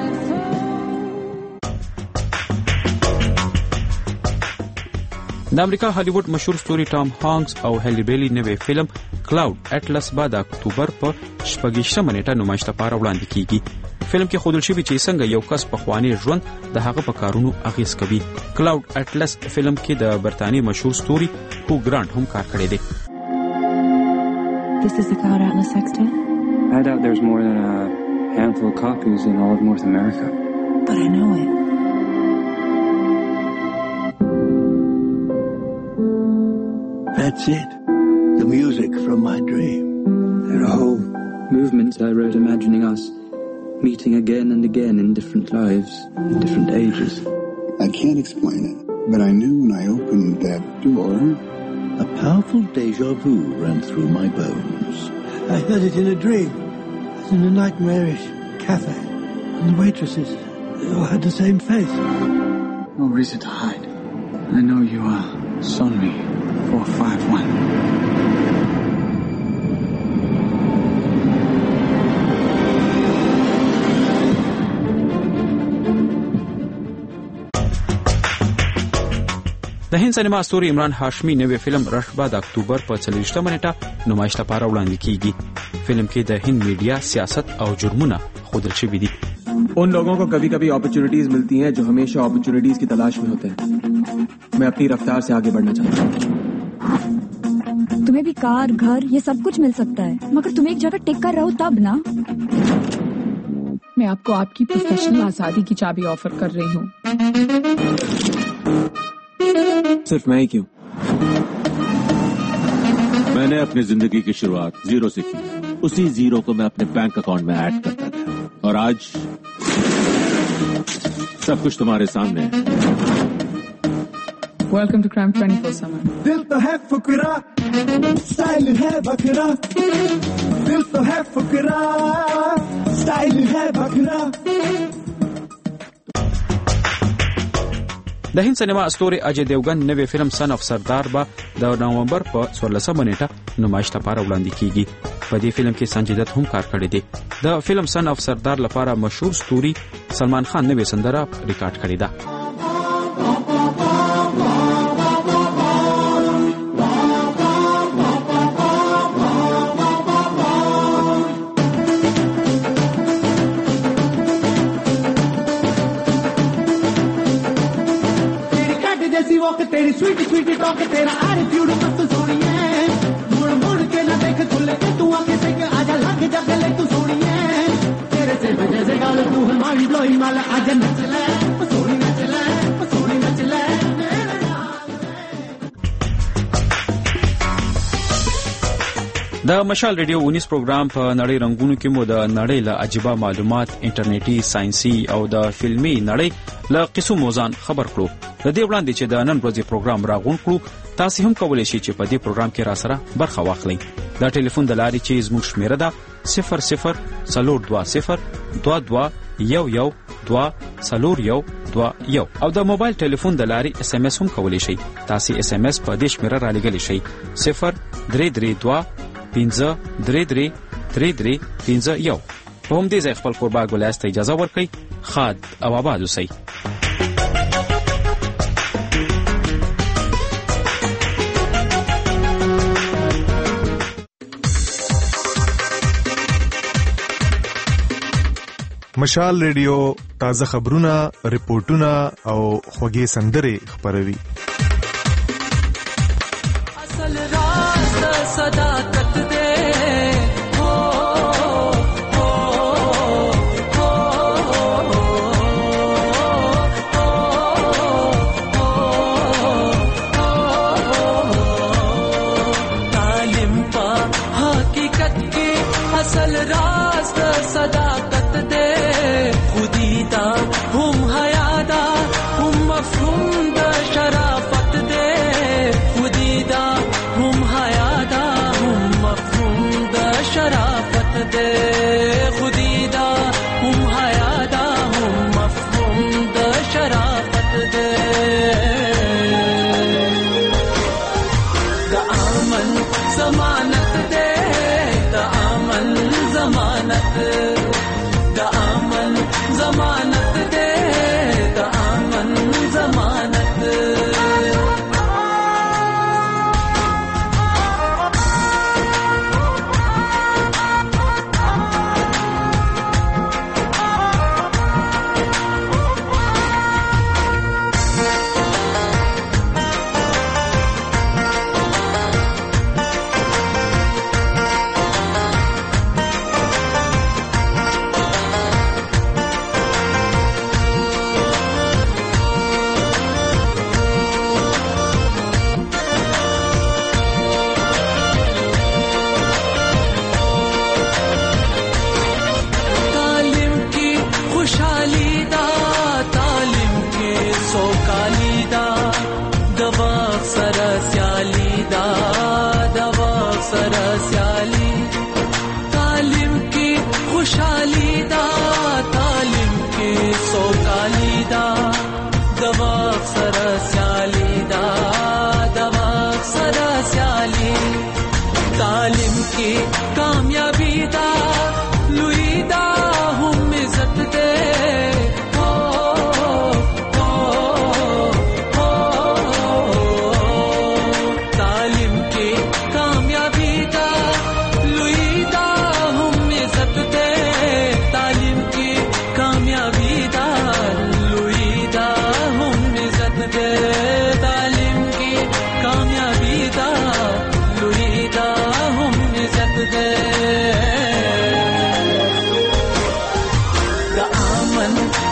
د امریکا هالیوډ مشهور ستوري ټام هانکس او هیلی بیلی نوې فلم کلاود اټلس به د اکتوبر په 28 نیټه نمایش لپاره وړاندې کیږي. فلم کې ښودل شوی چې څنګه یو کس په خواني ژوند د هغه په کارونو اغیز کوي. کلاود اټلس فلم کې د برتانیې مشهور ستوري هو ګرانټ هم کار کړی دی. This is the Cloud Atlas sextet? I doubt there's more than a handful of copies in all of North America. But I know it. That's it. The music from my dream. There are whole movements I wrote imagining us meeting again and again in different lives, in different ages. I can't explain it, but I knew when I opened that door, a powerful deja vu ran through my bones. I heard it in a dream, in a nightmarish cafe, and the waitresses, they all had the same face. No reason to hide. I know you are Sonmi 451. د هند سینما ستوري عمران هاشمي نوې فلم رشبه د اکتوبر په 40 نیټه نمایش لپاره وړاندې کیږي. فلم کې د هند میډیا، سیاست او جرمونه ښودل شوي دي. उन लोगों को कभी कभी अपॉर्चुनिटीज मिलती हैं जो हमेशा अपॉर्चुनिटीज की तलाश में होते हैं. मैं अपनी रफ्तार से आगे बढ़ना चाहता हूँ. तुम्हें भी कार, घर, ये सब कुछ मिल सकता है, मगर तुम एक जगह टिक कर रहो तब ना. मैं आपको आपकी प्रोफेशनल आजादी की चाबी ऑफर कर रही हूँ. सिर्फ मैं ही क्यों? मैंने अपनी जिंदगी की शुरुआत जीरो से की. उसी जीरो को मैं अपने बैंक अकाउंट में ऐड करता गया और आज सब कुछ तुम्हारे सामने है. Welcome to crime 24/7. दिल तो है फुकरा, स्टाइल है बकरा. दिल तो है फुकरा, स्टाइल है बकरा. د هند سینما ستوري اجय دیوګن نوې فلم سن اف سردار به د نومبر په 16 نیټه نمایش لپاره وړاندې کیږي. په دې فلم کې سنجي دت هم کار کړی دی. د فلم سن اف سردار لپاره مشهور ستوري سلمان خان نوې سندره ریکارډ کړې ده. तेरी स्वीट स्वीट टॉक तेरा एटीट्यूड मस्त सोनिए. मुड़ मुड़ के ना देख खुल के तू आके देख आजा लग जा गले तू सोनिए. तेरे से वजह से गाल तू है माइंड ब्लोइंग माल आजा नच ले सोनी नच ले सोनी नच ले. د مشال ریډیو 19 پروګرام په نړۍ رنگونو کې مو د نړۍ له عجیبه معلومات، انټرنیټي، ساينسي او د فلمي نړۍ له قصو موزان خبر کړو. د دې وړاندې چې د نن ورځې پروګرام راغون کړو، تاسو هم کولای شئ چې په دې پروګرام کې را سره برخه واخلئ. دا ټلیفون د لارې چې زموږ شمیره ده 0042221121 او د موبایل ټلیفون د لارې اس ام اس هم کولای شئ. تاسو اس ام اس په دې شمیره را لګلی شئ 0332533351. په همدې ځای خپل قربا ګولایست اجازه ورکړئ. خاد او آباد اوسئ. مشال ریډیو تازه خبرونه، ریپورتونه او خوږې سندرې خبروي. اصل راز صداقت دے ہو ہو ہو تعلیم پا حقیقت کی اصل راز صداقت دے. خودیدا هم حیادا هم مفهوم دا شرافت دے. خودیدا هم حیادا هم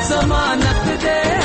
जमानत दे